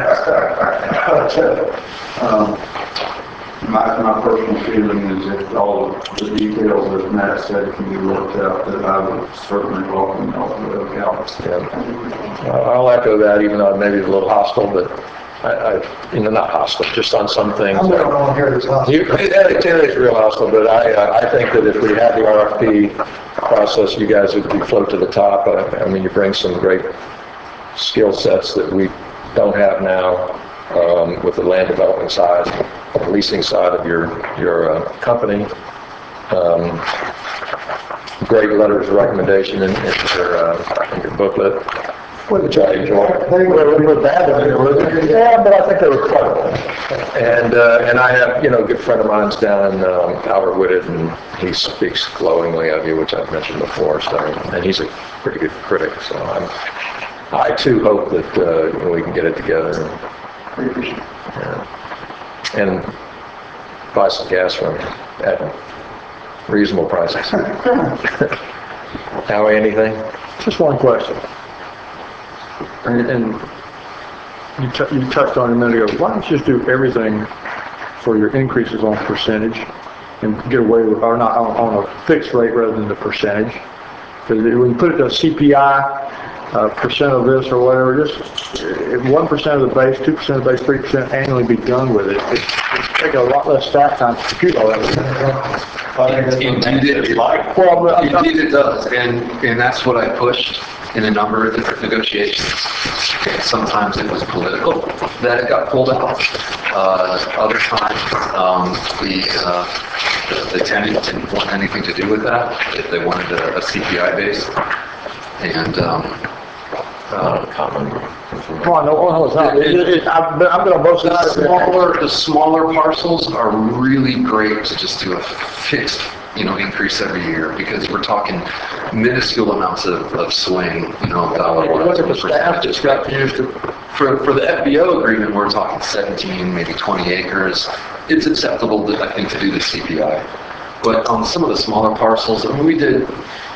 um, my, my personal feeling is if all the details that Matt said can be worked out, that I would certainly welcome y'all to Cal. Yeah. I'll echo that, even though maybe a little hostile, but I, I you know, not hostile, just on some things. I'm not on here as hostile. You, Terry's real hostile, but I, uh, I think that if we had the R F P process, you guys would be float to the top. I, I mean, you bring some great skill sets that we don't have now um, with the land development side, the leasing side of your your uh, company. Um, great letters of recommendation in, in, your, uh, in your booklet, which I enjoy. They were, they were bad, but they were... Yeah, but I think they were clever. And uh, and I have, you know, a good friend of mine's down in um, Albert Whitted, and he speaks glowingly of you, which I've mentioned before. So, and he's a pretty good critic. So I'm, I too hope that uh, we can get it together and, yeah, and buy some gas from you at reasonable prices. Howie, anything? Just one question. And, and you, t- you touched on it a minute ago. Why don't you just do everything for your increases on percentage and get away with, or not on, on a fixed rate rather than the percentage? Because when you put it to C P I, uh, percent of this or whatever, just if one percent of the base, two percent of the base, three percent annually be done with it, it's it's taking a lot less staff time to compute all that. Indeed it, Well, but I'm- indeed it does, and, and that's what I pushed in a number of different negotiations. Sometimes it was political that it got pulled out. Uh, other times, um, the, uh, the the tenant didn't want anything to do with that. If they wanted a, a C P I base. And, um, uh, Common. Come on, no, no, it's not. It- it- it- I've been, I've been on both The sides. smaller, the smaller parcels are really great to just do a fixed, you know, increase every year, because we're talking minuscule amounts of, of swing, you know, dollar wise. Look at the staff that's got used to. For, for the F B O agreement, we're talking seventeen, maybe twenty acres. It's acceptable, to, I think, to do the C P I. But on some of the smaller parcels, I mean, we did,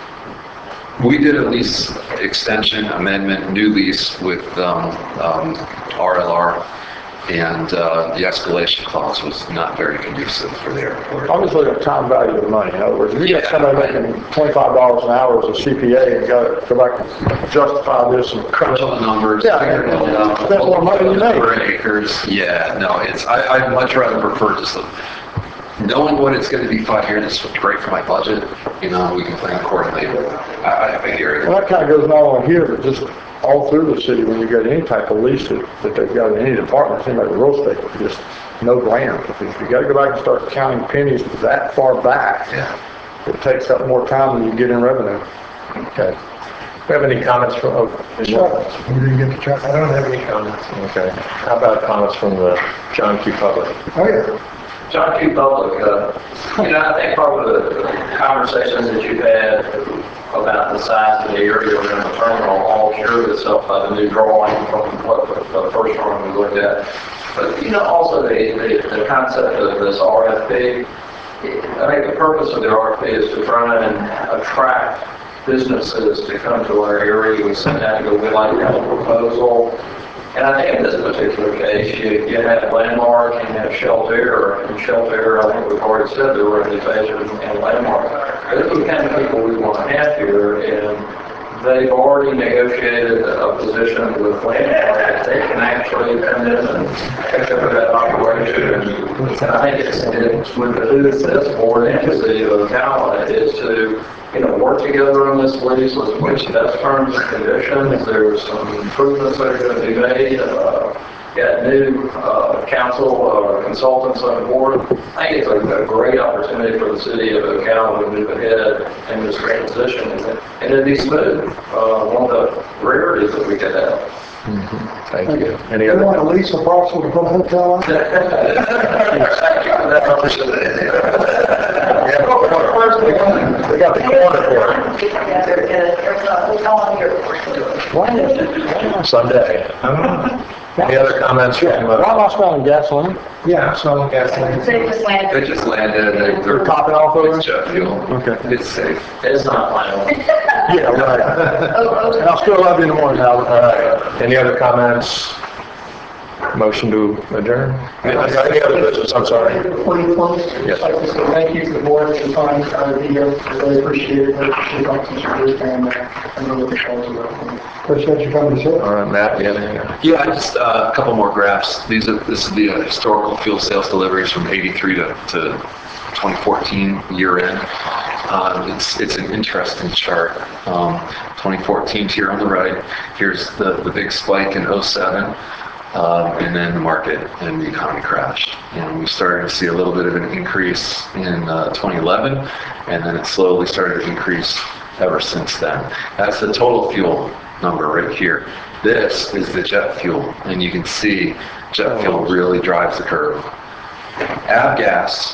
we did a lease extension, amendment, new lease with um, um, R L R, and uh, the escalation clause was not very conducive for the airport. Obviously, the time value of the money. In other words, if you got Yeah. somebody making twenty-five dollars an hour as a C P A and got to go back and justify this and Crunch all the numbers. Yeah, figure it all out. that's more money than you make. Per acres, yeah, no, it's, I, I'd much rather prefer just the, knowing what it's gonna be five years, it's great for my budget, you know, we can plan accordingly. I, I hear And it. that kind of goes not only here, but just all through the city when you got any type of lease that, that they've got in any department, seems like real estate, just no ground. If you, if you got to go back and start counting pennies that far back, Yeah. it takes up more time than you get in revenue. Okay. Do we have any comments from, oh, Chuck, you didn't get the truck. I don't have any comments. Okay. How about comments from the John Q. Public? Oh, yeah. John Q. Public, uh, you know, I think part of the conversations that you've had about the size of the area around the terminal all cured itself by the new drawing from what the the first drawing we looked at. But, you know, also the, the, the concept of this R F P, I think the purpose of the R F P is to try and attract businesses to come to our area. We sent out and go, we'd like to have a proposal. And I think in this particular case, you, you have Landmark and you have Shelter, and Shelter, I think we've already said their reputation, and Landmark. Those are the kind of people we want to have here, and they've already negotiated a position with Landmark. They can actually come in and take over that operation. And I think it's, it's with the who's this board and the city of Ocala is to, you know, work together on this lease with which best terms and conditions. There's some improvements that are going to be made. Uh, got new uh, council uh, consultants on board. I think it's a, a great opportunity for the city of Ocala to move ahead in this transition, and, and it'd be smooth. Uh, one of the rarities that we could have. Thank you. Any You other want to comments? lease a parcel to put a hotel on? They got the corner for it. Yeah, there- there- there's a hotel on the airport. Why? Sunday. Any other comments from, Why uh, am I smelling gasoline? yeah, so I'm guessing. They just landed. They just landed, they- They're they're topping off over It's there? jet fuel. Okay. It's safe. It's not final. Yeah, right. Oh, oh. And I'll still love you in the morning, Howard. All right. Any other comments? Motion to adjourn? Any any other business? I'm sorry. Before you close, Yes. I'd like to say thank you to the board for the time uh, to be here. I really appreciate it. I appreciate all the support, and uh, I'm really looking forward to working. Appreciate you coming to see us. All right, Matt, you have anything? Yeah, just uh, a couple more graphs. These are, this is the uh, historical fuel sales deliveries from eighty-three to, to twenty fourteen year end. Uh, it's, it's an interesting chart. Um, twenty fourteen's here on the right. Here's the, the big spike in oh seven. Um, and then the market and the economy crashed. And we started to see a little bit of an increase in uh, twenty eleven, and then it slowly started to increase ever since then. That's the total fuel number right here. This is the jet fuel, and you can see jet fuel really drives the curve. Avgas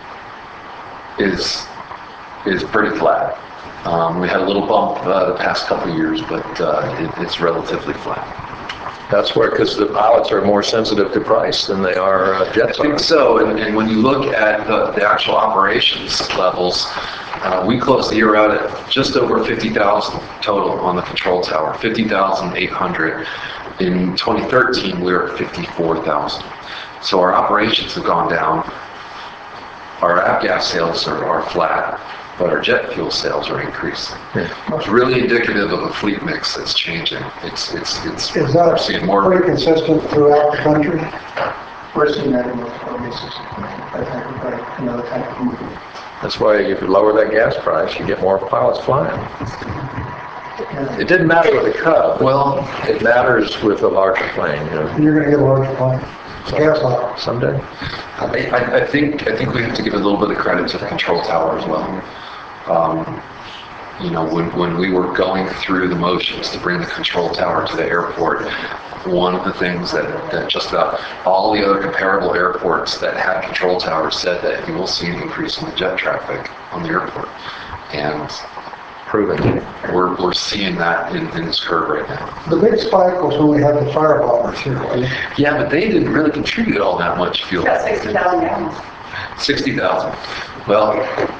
is is pretty flat. Um, we had a little bump uh, the past couple of years, but uh, it, it's relatively flat. That's where, because the pilots are more sensitive to price than they are uh, I jets think are. so, and, and when you look at the, the actual operations levels, uh, we closed the year out at just over fifty thousand total on the control tower, fifty thousand eight hundred. In twenty thirteen, we were at fifty-four thousand. So our operations have gone down. Our avgas sales are, are flat, but our jet fuel sales are increasing. It's really indicative of a fleet mix that's changing. It's, it's, it's, Is we're that seeing more. pretty consistent throughout the country? We're seeing that in most places. That type of, like, you know, that type of movie. That's why if you lower that gas price, you get more pilots flying. It didn't matter with the Cub. Well, It matters with a larger plane, you know, You're gonna get a larger plane. Gas out. someday. I, I, I think, I think we have to give a little bit of credit to the control tower as well. Um, you know, when, when we were going through the motions to bring the control tower to the airport, one of the things that, that just about all the other comparable airports that had control towers said that you will see an increase in the jet traffic on the airport. And Proven. we're, we're seeing that in, in this curve right now. The big spike was when we had the fire bombers here. wasn't it? Yeah, but they didn't really contribute all that much fuel. About sixty thousand gallons. sixty thousand. Well,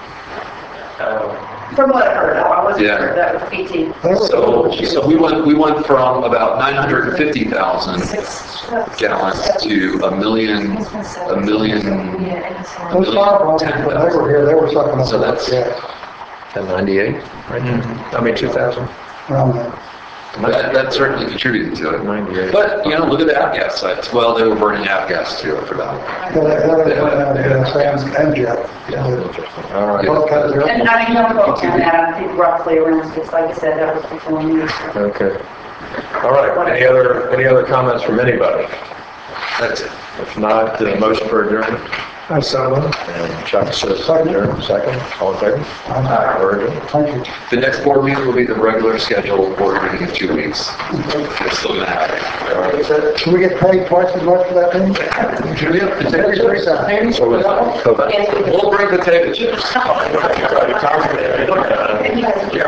From what I heard, I wasn't Yeah. sure, that was P T. so, so we went, we went from about nine hundred fifty thousand gallons to a million, a million, Those fire bombers, when they were here, they were sucking up. So that's- gas. ten ninety-eight, right? I mean, two thousand. Around that. that, that certainly contributed to it. ninety-eight. But, you know, look at the avgas sites. Well, they were burning avgas too, I forgot. Yeah, that, that is one out of gas and, and jet. Interesting. All right. Both kinds of And I don't know on that, I think roughly around, just like I said, that was before me. Okay. All right. Any other, any other comments from anybody? That's it. If not, the motion for adjournment. I saw them. And Chuck says adjourn, second. All in favor? Aye. We're adjourned. Thank you. The next board meeting will be the regular scheduled board meeting in two weeks. It's still gonna happen. Should we get paid twice as much for that thing? Should we have potatoes? So let's go back. We'll bring potatoes. And you guys-